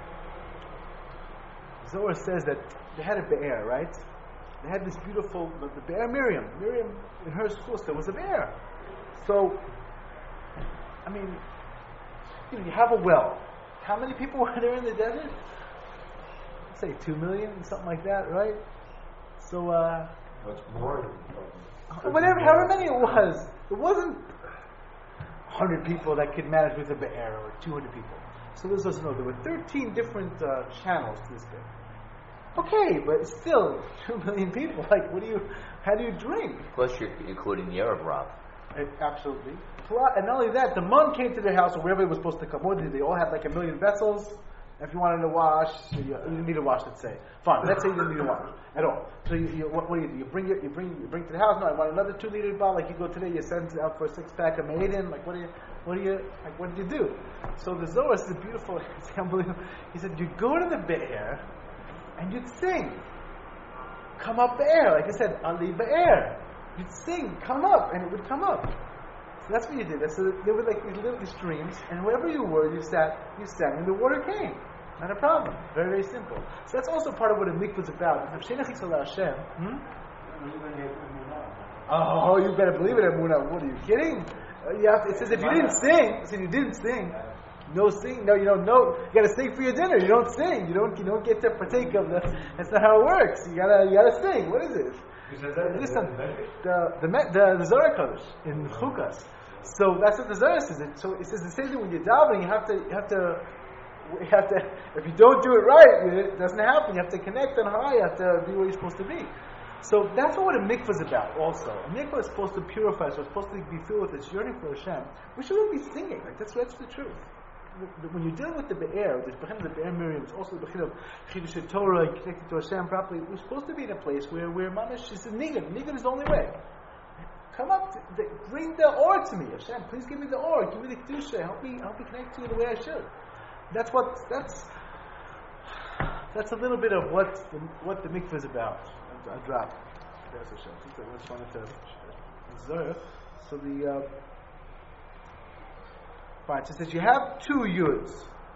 Zohar says that they had a be'er, right? They had this beautiful, the, the Be'er Miriam. Miriam, in her schools, there was a bear. So, I mean, you know, you have a well. How many people were there in the desert? Let's say two million, something like that, right? So, uh... That's more than whatever, however many it was. It wasn't one hundred people that could manage with a Be'er, or two hundred people. So this doesn't know. There were thirteen different uh, channels to this bear. Okay, but still, two million people. Like, what do you? How do you drink? Plus, you're including the Arab Rav. It, absolutely. And not only that, the monk came to their house, or wherever it was supposed to come. What did they all have? Like a million vessels. If you wanted to wash, you, you didn't need to wash. Let's say, fine. Let's say you didn't need to wash at all. So you, you, what, what do you do? You bring it. You bring. You bring it to the house. No, I want another two liter bottle. Like you go today, you send out for a six pack of Maiden. Like what do you? What do you? Like what did you do? So the Zohar is beautiful. It's unbelievable. He said, you go to the Be'er. And you'd sing, come up Be'er, like I said, Ali Be'er. You'd sing, come up, and it would come up. So that's what you did. So there were like these little streams, and wherever you were, you sat, you sang, and the water came. Not a problem. Very, very simple. So that's also part of what a mikvah is about. Hmm? Oh, you better believe it, Emunah. What are you kidding? Uh, you have to, it says if you didn't sing, it says you didn't sing. No sing, no, you don't know. You gotta sing for your dinner. You don't sing. You don't. You don't get to partake of the. That's not how it works. You gotta. You gotta sing. What is this? Listen, the the the the Zohar Kodesh in Chukas. So that's what the Zohar says. It, so it says the same thing when you're davening. You have to. You have to. You have to. If you don't do it right, it doesn't happen. You have to connect on high. You have to be where you're supposed to be. So that's what a mikvah is about. Also, a mikvah is supposed to purify. So it's supposed to be filled with this yearning for Hashem. We shouldn't be singing. Like that's that's the truth. When you're dealing with the Be'er, the Bechin of the Be'er Miriam, it's also the Bechin of Chidush Torah and connected to Hashem properly. We're supposed to be in a place where where Mamash is a Nigan. Nigan is the only way. Come up, to, the, bring the Or to me, Hashem. Please give me the Or, give me the Kedusha. Help me, help me connect to you the way I should. That's what that's that's a little bit of what the, what the mikvah is about. I, I dropped. There's Hashem. I just wanted to observe. So the. Uh, Fine, so it says you have two yuds.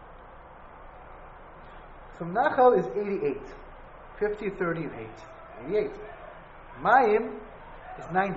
So Nachal is eighty-eight. fifty, thirty, and eight. eighty-eight. Mayim is ninety.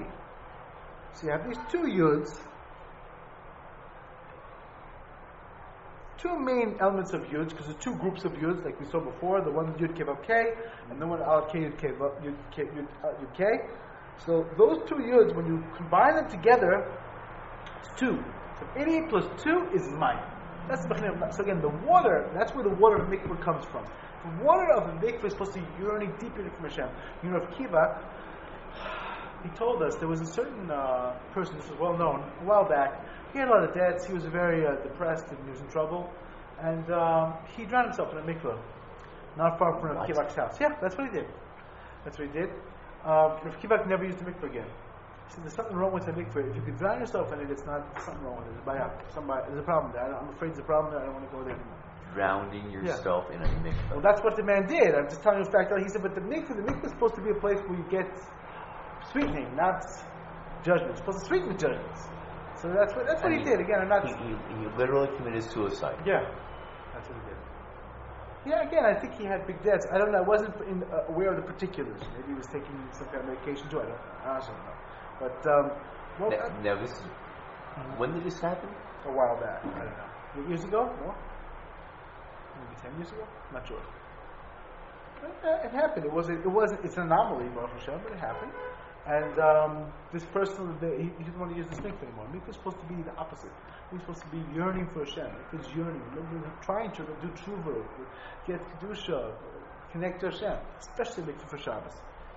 So you have these two yuds. Two two main elements of Yud, because there's two groups of Yuds, like we saw before, the one Yud K Vav K, and the one Aleph K Yud K Vav- Yud K Yud, uh, Yud K. So those two Yuds, when you combine them together, it's two. So eighty plus two is mine. That's the Bechina. So again, the water, that's where the water of the mikveh comes from. The water of the mikveh is supposed to be yearning deeper from Hashem. You know, Rav Kiva, he told us there was a certain uh, person, this is well known, a while back. He had a lot of debts. He was very uh, depressed and he was in trouble, and um, he drowned himself in a mikveh, not far from Rav Kiva's house. Yeah, that's what he did. That's what he did. Um, Rav Kiva never used the mikveh again. He said, "There's something wrong with the mikveh. If you could drown yourself in it, it's not there's something wrong with it. There's, Somebody, there's a problem there. I'm afraid there's a problem there. I don't want to go there anymore." Drowning yourself yeah. in a mikveh. Well, that's what the man did. I'm just telling you the fact that he said, "But the mikveh, the mikveh is supposed to be a place where you get sweetening, not judgment. It's supposed to sweeten the judgments." So that's what that's what he, he did. Again, I'm not. He, he, he literally committed suicide. Yeah, that's what he did. Yeah, again, I think he had big debts. I don't know. I wasn't in, uh, aware of the particulars. Maybe he was taking some kind of medication too. I don't. I honestly don't know. But um, well, now, uh, now this is, when did this happen? A while back. I don't know. Eight years ago? More? Maybe ten years ago? Not sure. It, uh, it happened. It wasn't. It wasn't. It's an anomaly, Baruch Hashem, but it happened. And um, this person, he, he didn't want to use the mikveh anymore. Mikveh is supposed to be the opposite. He's supposed to be yearning for Hashem. Mikveh is yearning, trying to do tshuva, get kedusha, connect to Hashem, especially mikveh for Shabbos.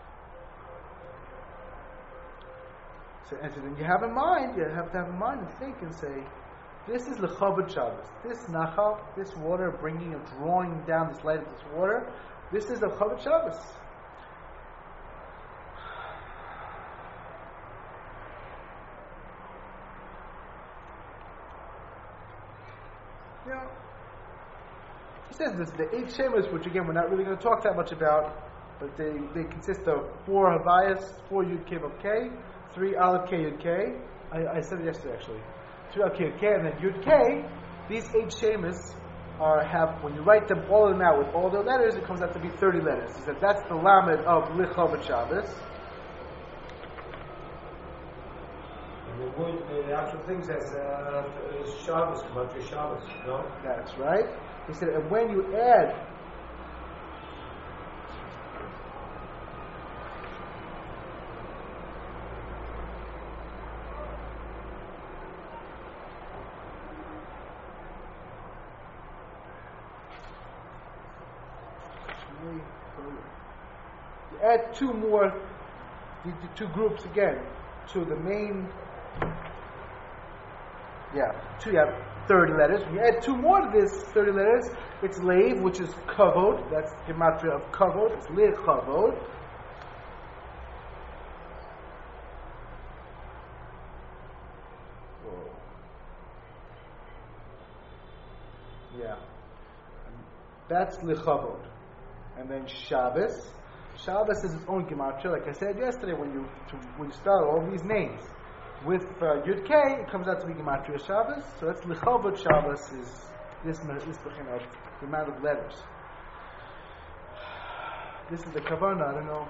So, and so then you have in mind, you have to have in mind and think and say, this is lechavod Shabbos. This nachal, this water bringing and drawing down this light of this water, this is lechavod Shabbos. You know, he says this, the eight shemas, which again we're not really going to talk that much about, but they, they consist of four havayas, four yud k vav k, three aleph k yud k. I, I said it yesterday actually. Three aleph k yud k, and then yud k. These eight shemas are have when you write them all of them out with all their letters, it comes out to be thirty letters. He said that's the lamed of lichavod Shabbos. The word, the actual thing says uh, Shabbos, Gematria Shabbos, no? That's right. He said, and when you add you add two more, the, the two groups again to the main. Yeah, two, you have thirty letters. When you add two more to this thirty letters, it's Leiv, which is Kavod. That's the gematria of Kavod. It's Lev Kavod. Whoa. Yeah. That's Lechavod. And then Shabbos. Shabbos is its own gematria. Like I said yesterday, when you to, when you start all these names with uh, Yud K, it comes out to be gematria Shabbos. So that's Lechavod Shabbos is this this bechin of the amount of letters. This is the kavanah. I don't know.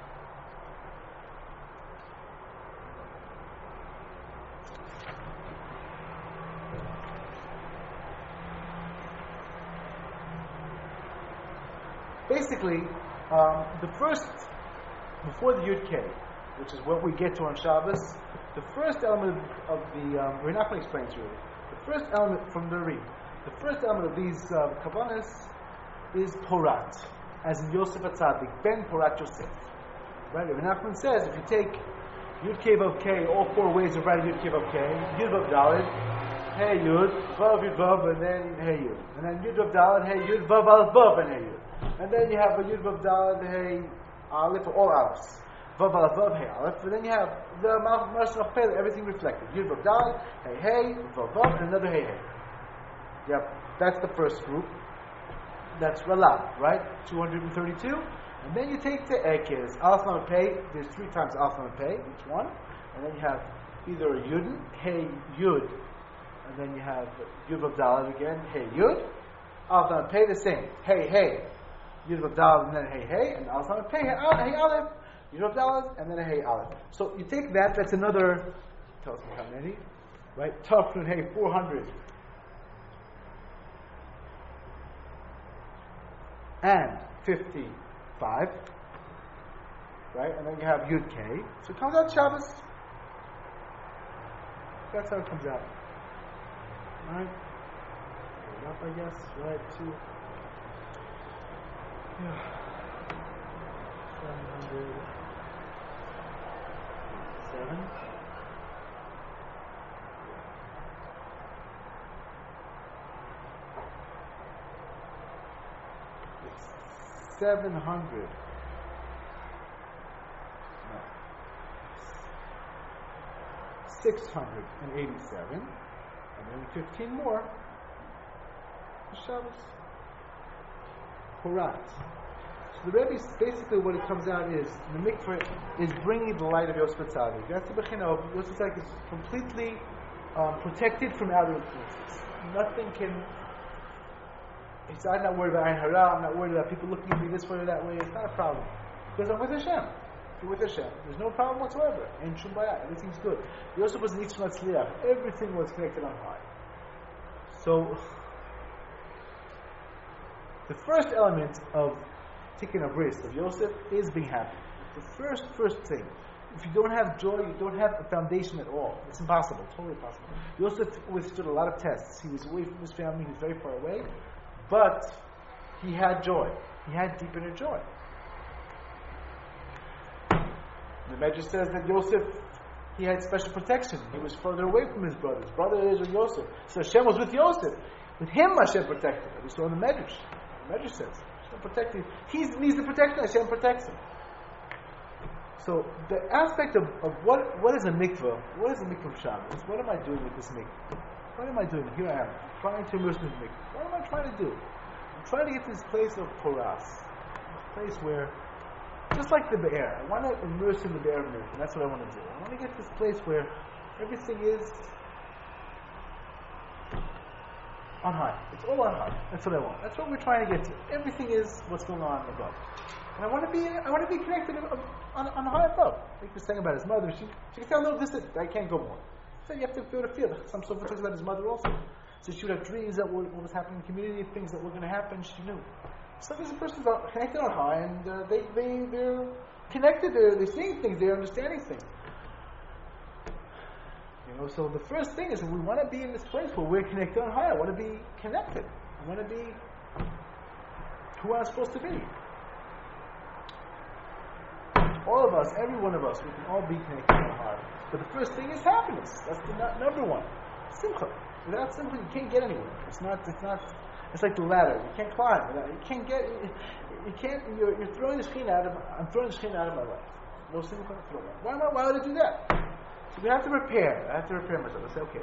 Basically, um, the first before the Yud K, which is what we get to on Shabbos. The first element of the, um, we're not going to explain it really. The first element from the read, the first element of these uh, kavanas is Porat, as in Yosef Atzadik, Ben Porat Yosef. Right? Rabbi Nachman says if you take Yud K Vav K, all four ways of writing Yud K Vav K, Yud Vav Dalet, Hey Yud, Vav Yud Vav, and then Hey Yud. And then Yud Vav Dalet, Hey Yud, Vav Aleph Vav, and Hey Yud. And then you have a Yud Vav Dalet, Hey Aleph, all Alephs. Vav Aleph Vav Hey Aleph, and then you have the Marshal Pele, everything reflected. Yud Vav Dal, Hey Hey, Vav Vav, and another Hey Hey. Yep, that's the first group. That's Ralah, right? two hundred thirty-two. And then you take the Ekez, Aleph Lamed Pei, there's three times Aleph Lamed Pei, each one. And then you have either a Yud, Hey Yud, and then you have Yud Vav Dal again, Hey Yud. Aleph Lamed Pei, the same. Hey Hey, Yud Vav Dal, and then Hey Hey, and Aleph Lamed Pei, Hey Aleph. Yud Vav Dalet, and then a Hey Aleph. So you take that, that's another, tell us how many, right? Tafnun Hey, four hundred and fifty-five. Right? And then you have Yud K. So it comes out Shabbos. That's how it comes out. Right? Up, I guess. Right? Two. Yeah. seven hundred seven. It's seven hundred. No. six hundred eighty-seven. And then fifteen more. Shabbos. Horat. So the Rebbe, basically what it comes out is, the mikveh is bringing the light of Yosef Tzadik. That's the Bechina of Yosef Tzadik is completely um, protected from outer influences. Nothing can, it's, I'm not worried about Ayin Hara, I'm not worried about people looking at me this way or that way, it's not a problem. Because I'm with Hashem. If you're with Hashem, there's no problem whatsoever. Ain't Shum Bayah, everything's good. Yosef was an Yitzhak Tzliach, everything was connected on high. So, the first element of taking a bris of Yosef is being happy. It's the first, first thing. If you don't have joy, you don't have a foundation at all. It's impossible, totally impossible. Yosef withstood a lot of tests. He was away from his family, he was very far away, but he had joy. He had deep inner joy. The Medrash says that Yosef, he had special protection. He was further away from his brothers. Brother is with Yosef. So Hashem was with Yosef. With him Hashem protected him. We saw in the Medrash. The Medrash says, Hashem protected him. He needs the protection, Hashem protects him. So the aspect of, of what what is a mikveh, what is a mikveh of Shabbos? What am I doing with this mikveh? What am I doing? Here I am. I'm trying to immerse in this mikveh. What am I trying to do? I'm trying to get to this place of Poras. This place where, just like the Be'er, I want to immerse in the Be'er of milk, and that's what I want to do. I want to get to this place where everything is on high. It's all on high. That's what I want. That's what we're trying to get to. Everything is what's going on above. And I want to be I want to be connected on, on high above. Like he was saying about his mother, she she could tell, no, this is, I can't go more. So you have to be able to feel it. Some Sofer talks about his mother also. So she would have dreams that were, what was happening in the community, things that were going to happen, she knew. So there's a person connected on high, and uh, they, they, they're connected, they're, they're seeing things, they're understanding things. You know, so the first thing is that we want to be in this place where we're connected on high. I want to be connected. I want to be who I'm supposed to be. All of us, every one of us, we can all be connected on high. But the first thing is happiness. That's the n- number one. Simcha. Without simcha, you can't get anywhere. It's not. It's not. It's like the ladder. You can't climb. Without, you can't get. You, you can't. You're, you're throwing the Shekhinah out of. I'm throwing the Shekhinah out of my life. No simcha. Throw it. Why am I? Why would I do that? So we have to prepare. I have to prepare myself. I say, okay,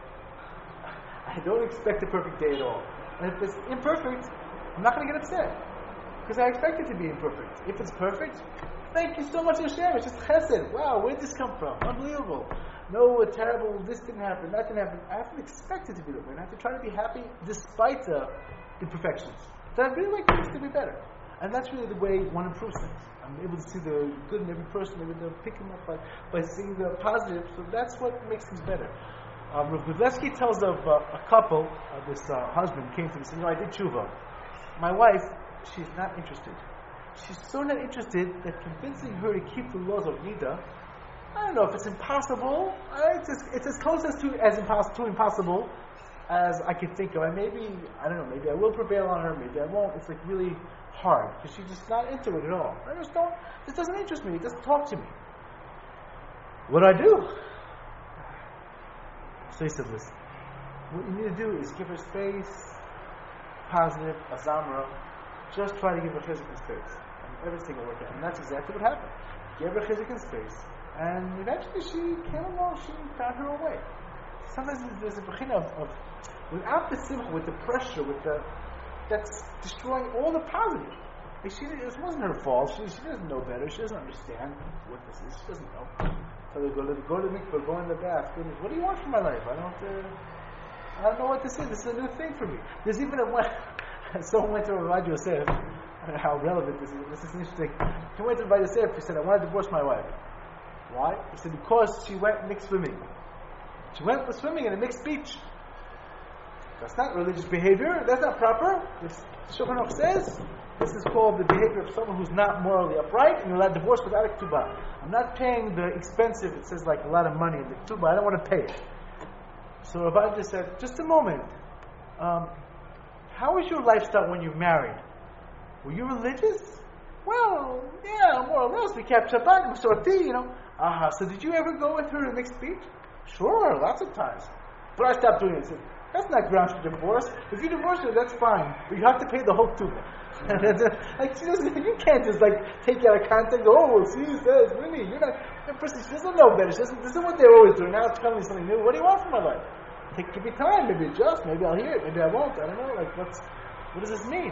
I don't expect a perfect day at all. And if it's imperfect, I'm not going to get upset. Because I expect it to be imperfect. If it's perfect, thank you so much, Hashem. It's just chesed. Wow, where did this come from? Unbelievable. No, a terrible, this didn't happen, that didn't happen. I have to expect it to be that way. And I have to try to be happy despite the imperfections. So I really like things to be better. And that's really the way one improves things. I'm able to see the good in every person, able to pick them up by, by seeing the positive. So that's what makes things better. Um, Rav Gudlevsky tells of uh, a couple, uh, this uh, husband came to me and said, you know, I did tshuva. My wife, she's not interested. She's so not interested that convincing her to keep the laws of Nida, I don't know if it's impossible. Uh, it's, as, it's as close as to as impos- to impossible as I can think of. And maybe, I don't know, maybe I will prevail on her, maybe I won't. It's like really hard because she's just not into it at all. I just don't, this doesn't interest me. It doesn't talk to me. What do I do? So he said, listen, what you need to do is give her space, positive, azamra. Just try to give her chizik and space. And everything will work out. And that's exactly what happened. Give her chizik and space. And eventually she came along, she found her own way. Sometimes there's a bechina of, of, without the simcha, with the pressure, with the, that's destroying all the positive. Like she, it wasn't her fault. She, she doesn't know better. She doesn't understand what this is. She doesn't know. So they go to go to the mikveh, go in the bath. Goodness, what do you want from my life? I don't. Uh, I don't know what this is. This is a new thing for me. There's even a one. Someone went to Rabbi Yosef. I don't know how relevant this is. This is interesting. He went to Rabbi Yosef. He said, "I want to divorce my wife." Why? He said, "Because she went mixed swimming. She went for swimming in a mixed beach. That's not religious behavior. That's not proper. The Shulchan Aruch says This is called the behavior of someone who's not morally upright, and you're allowed to divorce without a ketubah. I'm not paying the expensive, it says like a lot of money in the ketubah, I don't want to pay it. So Rav just said, just a moment, um, how was your lifestyle when you married? Were you religious? Well, yeah, more or less. We kept Shabbat, Masorti, you know. Aha, uh-huh. So did you ever go with her to mixed speech? Sure, lots of times. But I stopped doing it. I said, that's not grounds for divorce. If you divorce her, that's fine. But you have to pay the whole tuba. Like, she doesn't, you can't just like take it out of context. Oh, well, she says, really, you're not. That person, she doesn't know better. She doesn't, this is what they're always doing. Now it's telling me something new. What do you want from my life? Take, give me time. Maybe adjust. Maybe I'll hear it. Maybe I won't. I don't know. Like, what's, what does this mean?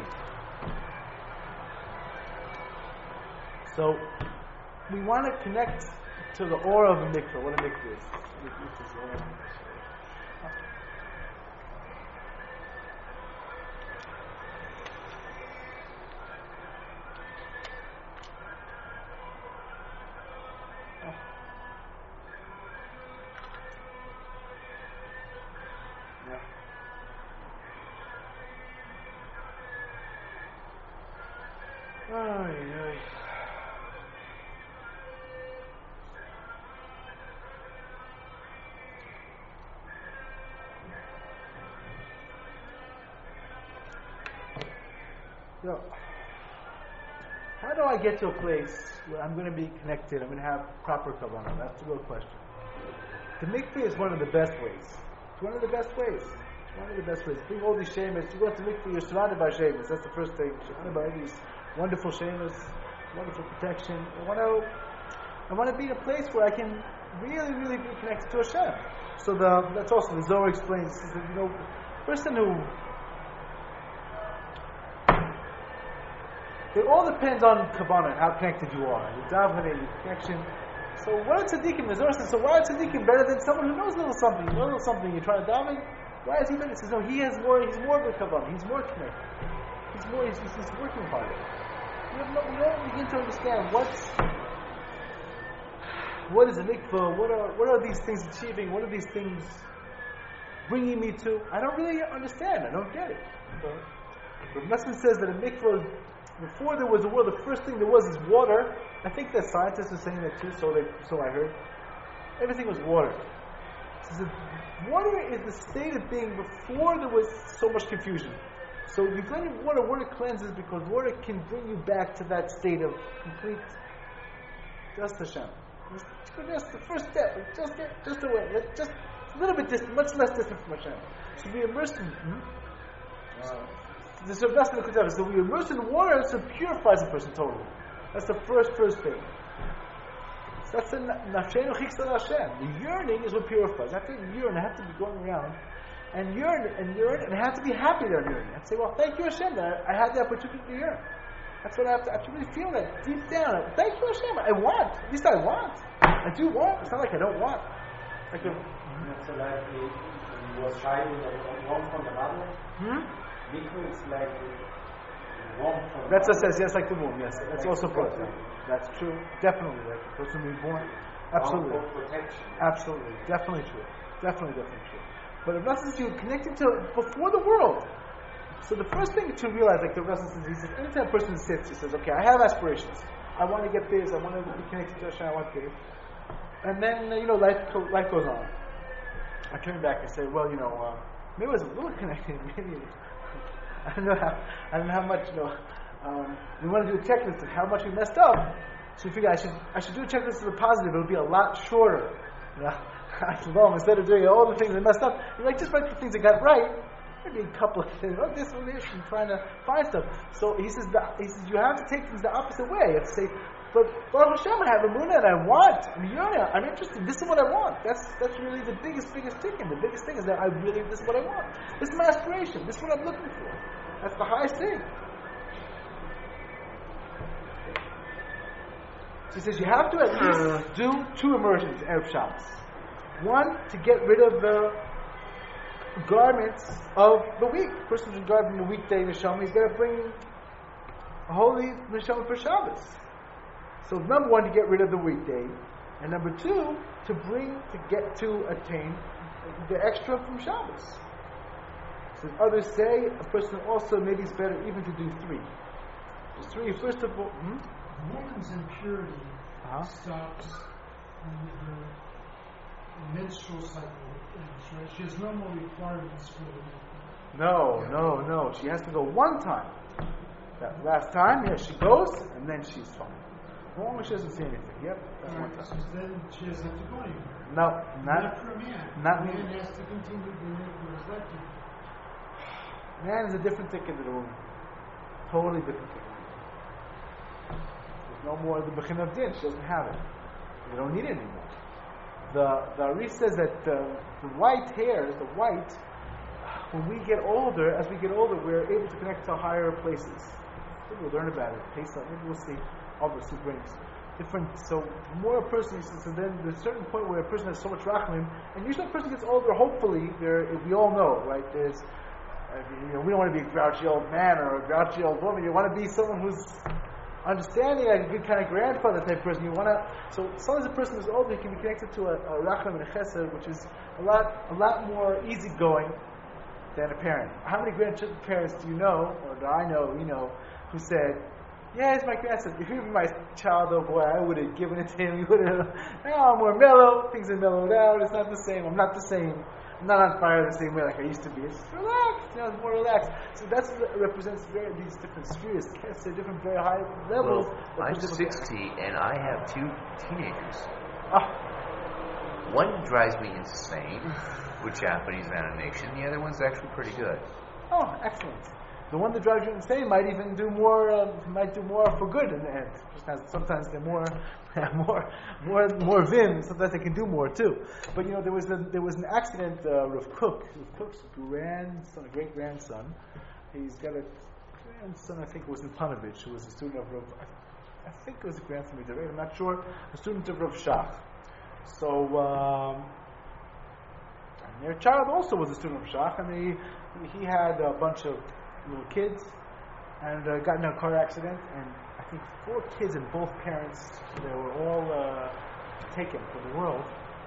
So, we want to connect to the aura of a mikveh. What a mikveh is. Mikveh is aura. So, how do I get to a place where I'm going to be connected, I'm going to have proper kavanah? That's the real question. The mikveh is one of the best ways. It's one of the best ways. It's one of the best ways. Bring all these shemas. You go to mikveh, you're surrounded by shemas. That's the first thing. Surrounded by all these wonderful shemas, wonderful protection. I want to, I want to be in a place where I can really, really be connected to Hashem. So the, that's also the Zohar explains. That, you know, person who it all depends on kavanah and how connected you are, your davening, your connection. So what are tzaddikim? The Zohar says, so why are tzaddikim better than someone who knows a little something? You know a little something. You're trying to daven. Why is he better? He says, no, he has more. He's more of a kavanah. He's more connected. He's more. He's, he's working harder. We, have no, we don't begin to understand what's what is a mikvah. What are what are these things achieving? What are these things bringing me to? I don't really understand. I don't get it. So, but Messin says that a mikvah. Before there was a world, the first thing there was is water. I think that scientists are saying that too, so they, so I heard. Everything was water. So water is the state of being before there was so much confusion. So you go into water, water cleanses because water can bring you back to that state of complete just Hashem. Just, just the first step, just get, just away, just a little bit distant, much less distant from Hashem. So be immersed in. Hmm? Uh, This is best in the So we immerse in water, so it purifies a person totally. That's the first, first thing. So that's the nafshenu chiksel Hashem. The yearning is what purifies. I have to yearn. I have to be going around and yearn and yearn, and I have to be happy that I'm yearning. I have to say, well, thank you Hashem that I had the opportunity to yearn. That's what I have to. I have to really feel that deep down. Thank you Hashem. I want. At least I want. I do want. It's not like I don't want. Like a, mm-hmm. So like he, he was child warm from the mother. Hmm? Mikvah is like warm from the That's what mother. says, yes, like the womb, yes. That's like also part. That's true. Definitely, like the person being born. Absolutely. For protection. Absolutely. Definitely true. Definitely, definitely true. But if that's you connected to before the world. So the first thing to realize, like the Rashi says, he says, anytime a person sits, he says, okay, I have aspirations. I want to get this, I want to be connected to Hashem, I want this. And then, you know, life, life goes on. I turn back and say, well, you know, uh, maybe I was a little connected, maybe. I don't know how. I don't know how much. You know, um, we want to do a checklist of how much we messed up. So we figure I should. I should do a checklist of the positive. It'll be a lot shorter. You know, instead of doing all the things I messed up, you like just write the things I got right. Maybe a couple of things. Oh, this one, this, and trying to find stuff. So he says. The, he says you have to take things the opposite way. You have to say, but Baruch Hashem, I have a moon and I want. I'm yearning. I'm interested. This is what I want. That's that's really the biggest, biggest ticket. The biggest thing is that I really. This is what I want. This is my aspiration. This is what I'm looking for. That's the highest thing. So he says you have to at least do two immersions Erev Shabbos. One, to get rid of the garments of the week. The person who's driving the weekday neshama, he's got to bring a holy neshama for Shabbos. So number one, to get rid of the weekday, and number two, to bring, to get to attain the extra from Shabbos. So others say a person also maybe it's better even to do three. Just three. First of all, hmm? A woman's impurity Uh-huh. stops when her menstrual cycle ends, right? She has no more requirements for the menstrual. No, no, no. She has to go one time. That last time, yeah, she goes, and then she's fine. As long as she doesn't see anything. Yep, that's one Right, so time. then she doesn't have to go anywhere. No, Not not for a man. not a me. man has to continue doing it. What does that do? man is a different ticket in the room. Totally different ticket. There's no more the Bechin of Din. She doesn't have it. We don't need it anymore. The the Ari says that the, the white hairs, the white, when we get older, as we get older, we're able to connect to higher places. Maybe we'll learn about it. Pesach, maybe we'll see. Obviously brings different. So the more a person, so then there's a certain point where a person has so much rachmim, and usually a person gets older. Hopefully, there we all know, right? There's, uh, you know, we don't want to be a grouchy old man or a grouchy old woman. You want to be someone who's understanding, like a good kind of grandfather type person. You want to. So as long as a person is older, he can be connected to a, a rachmim and a chesed, which is a lot, a lot more easygoing than a parent. How many grandparents do you know, or do I know, you know, who said, yeah, it's my grandson. If he were my child, oh boy, I would have given it to him. He would have, now I'm more mellow. Things are mellowed out. It's not the same. I'm not the same. I'm not on fire the same way like I used to be. It's relaxed. You know, it's more relaxed. So that's what represents very, these different spheres. It's a different, very high levels. Well, I'm sixty and I have two teenagers. Ah. One drives me insane with Japanese animation. The other one's actually pretty good. Oh, excellent. The one that drives you insane might even do more. Uh, might do more for good in the end. Just has, sometimes they're more, more, more, more vim. Sometimes they can do more too. But you know, there was a, there was an accident. Uh, Rav Cook, Rav Cook's grandson, a great grandson. He's got a grandson. I think it was in Panovich, who was a student of Rav. I, I think it was a grandson. I'm not sure. A student of Rav Shach. So. Um, and their child also was a student of Shach, and they, he had a bunch of little kids, and uh, got in a car accident, and I think four kids and both parents, they were all uh, taken from the world.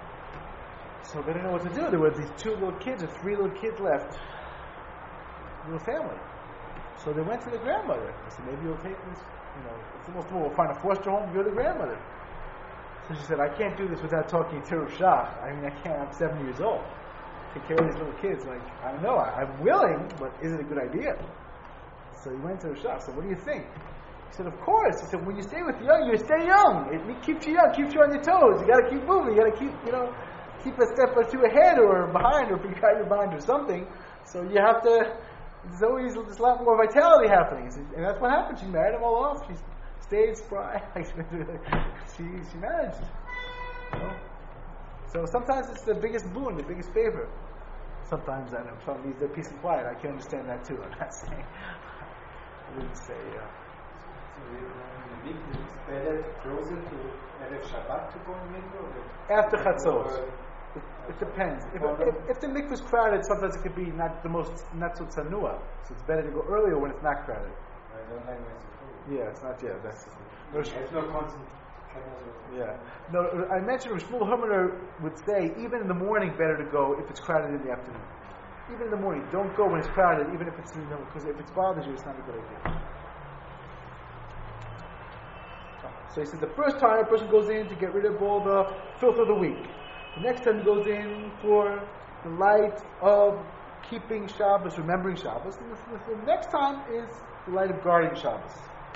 So they didn't know what to do. There were these two little kids and three little kids left, little family. So they went to the grandmother. They said, maybe you'll take this, you know, it's almost well, we'll find a foster home, you're the grandmother. So she said, I can't do this without talking to Rav Shach. I mean, I can't, I'm seventy years old. Take care of these little kids. Like, I don't know, I, I'm willing, but is it a good idea? So he went to the shop. So what do you think? He said, of course. He said, when you stay with young, you stay young. It keeps you young, keeps you on your toes. You got to keep moving. You got to keep, you know, keep a step or two ahead or behind, or if you got your behind or something. So you have to. There's always there's a lot more vitality happening, and that's what happened. She married him all off. She stayed spry. she she managed. You know? So sometimes it's the biggest boon, the biggest favor. Sometimes I know someone needs their peace and quiet. I can understand that too. I'm not saying. I wouldn't say. Uh, So in the mikveh, it's better closer to Erev Shabbat to go in mikveh? After Chatzos. It, it depends. If, if, if the mikveh is crowded, sometimes it could be not the most, not so tzanua. So it's better to go earlier when it's not crowded. I don't like my Yeah, it's not. Yeah, that's. There's no constant. Yeah. No, I mentioned Shmuel Hummer would say even in the morning better to go if it's crowded in the afternoon. Even in the morning, don't go when it's crowded, even if it's, you know, because if it bothers you, it's not a good idea. So he said the first time a person goes in to get rid of all the filth of the week. The next time he goes in for the light of keeping Shabbos, remembering Shabbos. And the, the next time is the light of guarding Shabbos.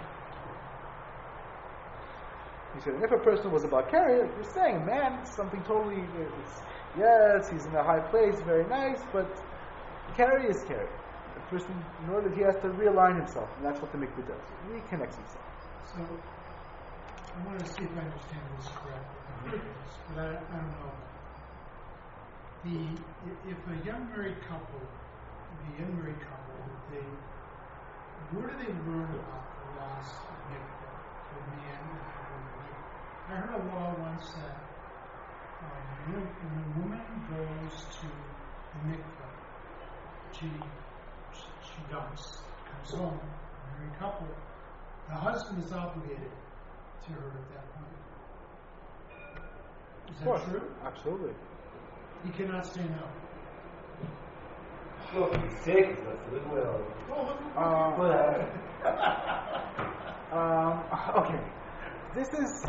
He said, and if a person was about carry, like you're saying, man, something totally, it's, yes, he's in a high place, very nice, but carry is carry. The person, in order, he has to realign himself, and that's what the mikveh does. He reconnects himself. So, I want to see if I understand this correctly, but I, I don't know. The if a young married couple, the young married couple, they where do they learn about the laws of mikveh for man and for woman? I heard a law once that um, when, when a woman goes to the mikveh, she she dumps, comes home, a married couple, the husband is obligated to her at that point. Is that Of course. true? Absolutely. He cannot say no. Well, if he's sick, that's a little well. Oh, Uh, Well, Um, okay. This is.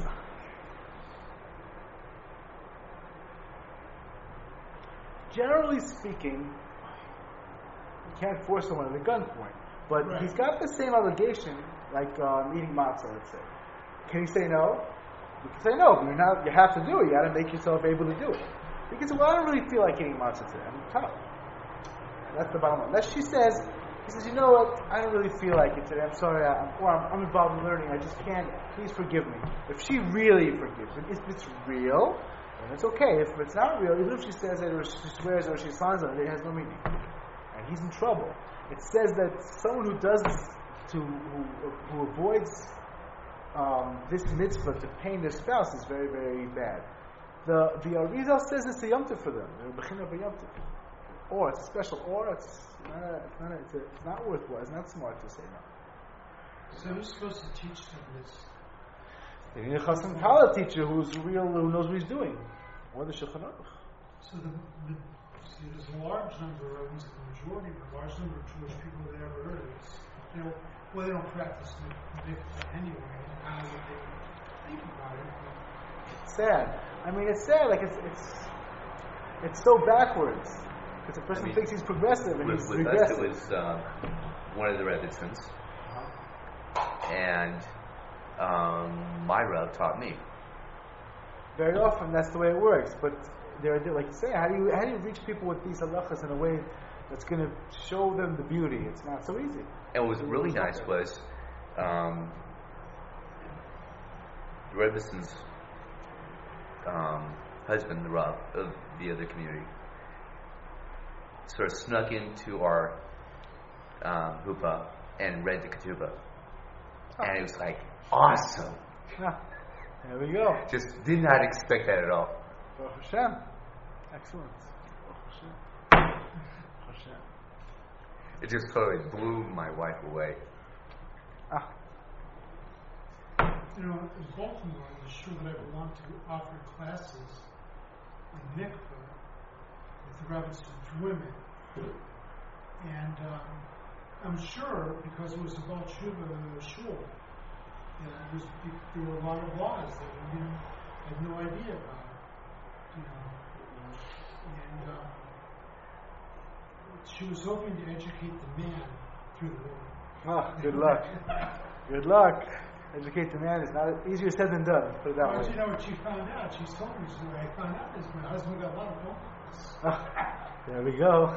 Generally speaking, you can't force someone at a gunpoint, but Right. he's got the same obligation, like um, eating matzah, let's say. Can he say no? You can say no, but you're not. You have to do it. You got to make yourself able to do it. You can say, well, I don't really feel like eating matzah today. I'm tough. That's the bottom line. Unless she says, he says, you know what? I don't really feel like it today. I'm sorry. I'm, or I'm, I'm involved in learning. I just can't. Please forgive me. If she really forgives him, if it's real, then it's okay. If it's not real, even if she says it or she swears or she signs on it, it has no meaning. And he's in trouble. It says that someone who does this to who, who avoids um, this mitzvah to pain their spouse is very, very bad. The the Arizal says it's a Yom Tov for them. They're Bechina of a Yom Tov. Or it's a special or. It's not. A, it's not. A, it's, a, it's not worthwhile. It's not smart to say no. So who's supposed to teach them this? They need a Chasam Kala teacher who's real, who knows what he's doing, or the Shulchan Aruch. So the, the see, there's a large number, or at least the majority, a large number of Jewish people that ever heard of this. They don't, well, they don't practice mikvah anyway. I don't know what they think about it. But It's sad. I mean, it's sad. Like it's it's it's so backwards. Because a person I mean, thinks he's progressive and With, he's with us, regressive. it was um, one of the Rebbitzins, and um, my Reb taught me. Very often, that's the way it works. But there, are- like you say, how do you how do you reach people with these halachas in a way that's going to show them the beauty? It's not so easy. And what was really nice was um, the Rebbitzins' um, husband, the Rav of the other community, sort of snuck into our um, huppah and read the ketubah, and it was like awesome. Ah, there we go. Just did not expect that at all. Baruch Hashem. Excellent. Baruch Hashem. Baruch Hashem. It just totally blew my wife away. Ah, you know, in Baltimore, the shul that I belong to offered classes on mikvah with the rabbis and women, and um, I'm sure because it was a Baal Tshuva shul, you know, it was, there were a lot of laws that women had no idea about, you know, and um, she was hoping to educate the man through the woman. ah, good luck. Good luck. Educate the man is not easier said than done. Put it that Well, way. you know what she found out? She told me, she said, I found out is my husband got a lot of phone calls. Ah, there we go.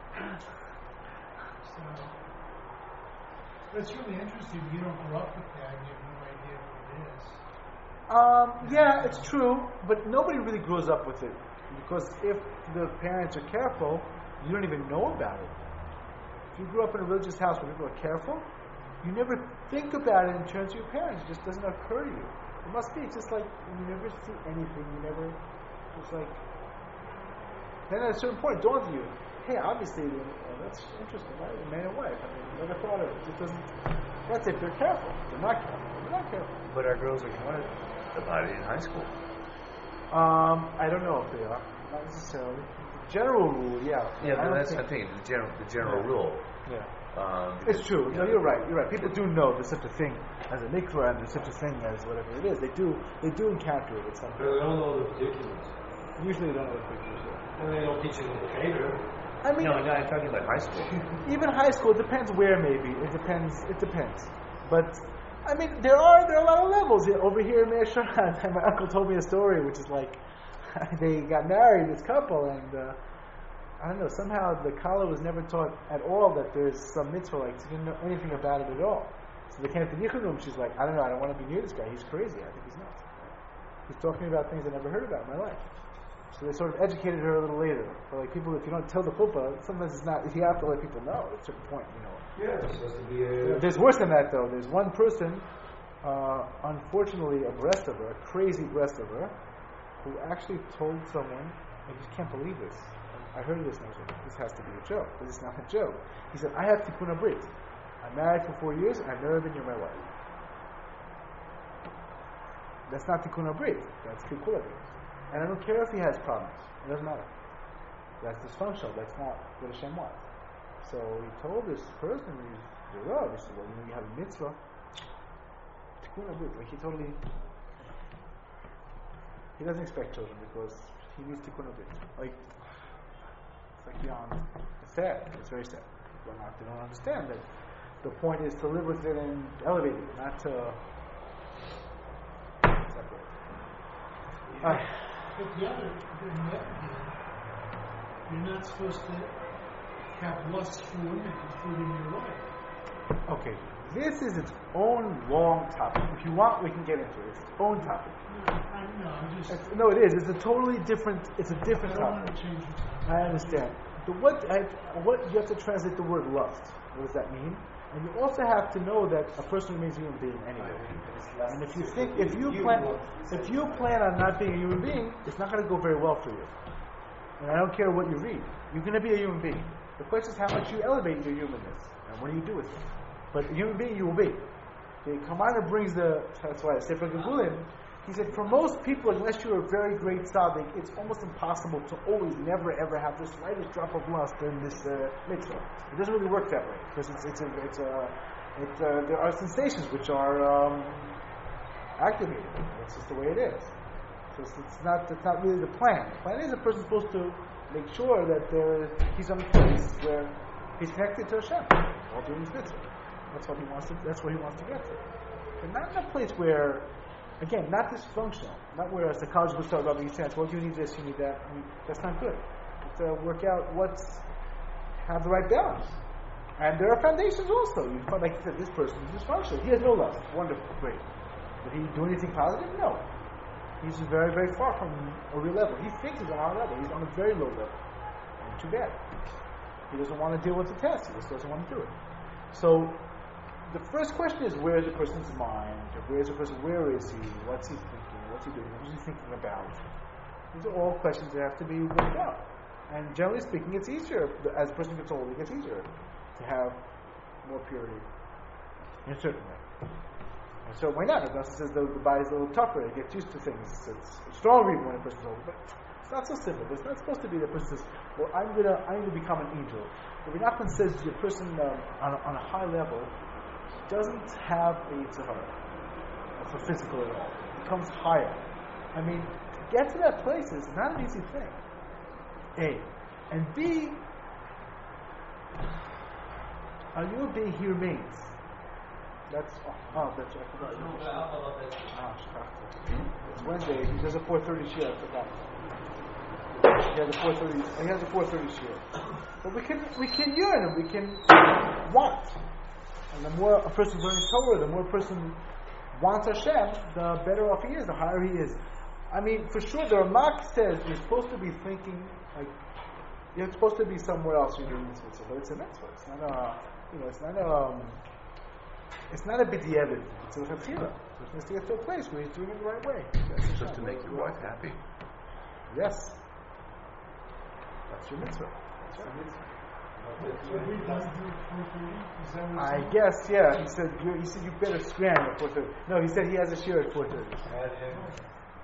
So, but it's really interesting. You don't grow up with that. You have no idea what it is. Um, yeah, it's true, but nobody really grows up with it because if the parents are careful, you don't even know about it. If you grew up in a religious house where people are careful, you never think about it in terms of your parents. It just doesn't occur to you. It must be. It's just like when you never see anything. You never. It's like. Then at a certain point, it dawns on you. Hey, obviously, well, that's interesting, right? A man and wife. I mean, never thought of it. It doesn't. That's if they're careful. They're not careful. They're not careful. But our girls are what about it in high school? Um, I don't know if they are. Not necessarily. The general rule, yeah. Yeah, I but don't that's think- the thing. The general, the general rule. Yeah. Um, It's because, true. you No, know, you're right. You're right. People do know there's such a thing as a mikvah and there's such a thing as whatever it is. They do. They do encounter it at some But point. they don't know the particulars. Usually, they don't know the pictures. And they don't teach it in the cater. I mean, No, no, I'm talking about high school. even high school. It depends where. Maybe it depends. It depends. But I mean, there are there are a lot of levels Yeah, over here in Meir Sharat. My uncle told me a story, which is like they got married, this couple, and. Uh, I don't know, somehow the Kala was never taught at all that there's some mitzvah, like, she didn't know anything about it at all. So they came to the Yichud room, she's like, I don't know, I don't want to be near this guy, he's crazy, I think he's nuts. He's talking about things I never heard about in my life. So they sort of educated her a little later. But like people, if you don't tell the chuppah, sometimes it's not, you have to let people know at a certain point, you know. Yeah, it's supposed to be a... There's worse than that though. There's one person, uh, unfortunately a breastover, a crazy breastover, who actually told someone, I just can't believe this. I heard this and I was like, this has to be a joke. This is not a joke. He said, I have tikkun abrit. I'm married for four years and I've never been near my wife. That's not tikkun abrit. That's kikul abrit. And I don't care if he has problems. It doesn't matter. That's dysfunctional. That's not what Hashem wants. So he told this person, he's the Rav, he said, well, you know, you have a mitzvah. tikkun abit. Like he totally, he doesn't expect children because he needs tikkun abit. Like it's like beyond. It's sad. It's very sad. People not, they don't understand that the point is to live with it and elevate it, not to separate. Uh, But the other, the net here, you're not supposed to have lust for women, including your wife. okay, this is its own long topic. If you want, we can get into it. It's its own topic. No, I know, I'm just. It's, no, it is. It's a totally different. It's a different I don't want topic. to change the topic. I understand. The what? I, what you have to translate the word lust. What does that mean? And you also have to know that a person remains a human being anyway. And if you think, if you plan, if you plan on not being a human being, it's not going to go very well for you. And I don't care what you read. You're going to be a human being. The question is how much you elevate your humanness and what do you do with it. But a human being you will be. The Kamana brings the, that's why Sefer Gevulim, he said for most people, unless you're a very great tzaddik, it's almost impossible to always never ever have the slightest drop of lust in this uh, mitzvah. It doesn't really work that way because it's it's a, it's a, it, uh, there are sensations which are um, activated. That's just the way it is. So it's, it's not it's not really the plan. The plan is a person's supposed to make sure that there he's on a place where he's connected to Hashem while doing his mitzvah. That's what he wants to. That's where he wants to get to. And not in a place where, again, not dysfunctional. Not where as the college will start rubbing his hands. Well, you need this, you need that. I mean, that's not good. It's to work out what's have the right balance. And there are foundations also. You find, like you said, this person is dysfunctional. He has no lust. Wonderful, great. Did he do anything positive? No. He's very, very far from a real level. He thinks he's on our level. He's on a very low level. And too bad. He doesn't want to deal with the test. He just doesn't want to do it. So, the first question is, where is the person's mind? Where is the person? Where is he? What's he thinking? What's he doing? What is he thinking about? These are all questions that have to be worked out. And generally speaking, it's easier. As a person gets older, it gets easier to have more purity in a certain way. And so why not? It also says the, the body's a little tougher. It gets used to things. It's stronger even when a person's older. But it's not so simple. It's not supposed to be the person says, well, I'm going to I'm gonna become an angel. Rabbi Nachman says the person um, on, a, on a high level doesn't have a Yitzhahara for physical at all. It becomes higher. I mean, to get to that place is not an easy thing. A. And B, are you a being he remains? That's, oh, oh that's, I forgot. Ah, shkachta. It's Wednesday. He does a four thirty shir. I forgot. He has a four thirty. He has a four thirty shir. But we can we can yearn and we can want. And the more a person's learning Torah, the more a person wants Hashem, the better off he is, the higher he is. I mean, for sure, the Ramak says you're supposed to be thinking like you're supposed to be somewhere else when you're doing this mitzvah, but it's a mitzvah. It's not a, you know, it's not a, um, it's not a b'diavad. It's a lechatchila. It needs to get to a place where he's doing it the right way. That's Just to make your wife happy. Yes, that's your mitzvah. That's your mitzvah. So we done do four thirty? Is that what I you're saying? guess, yeah. He said, you, he said you better scram at four thirty. No, he said he has a shir at four thirty.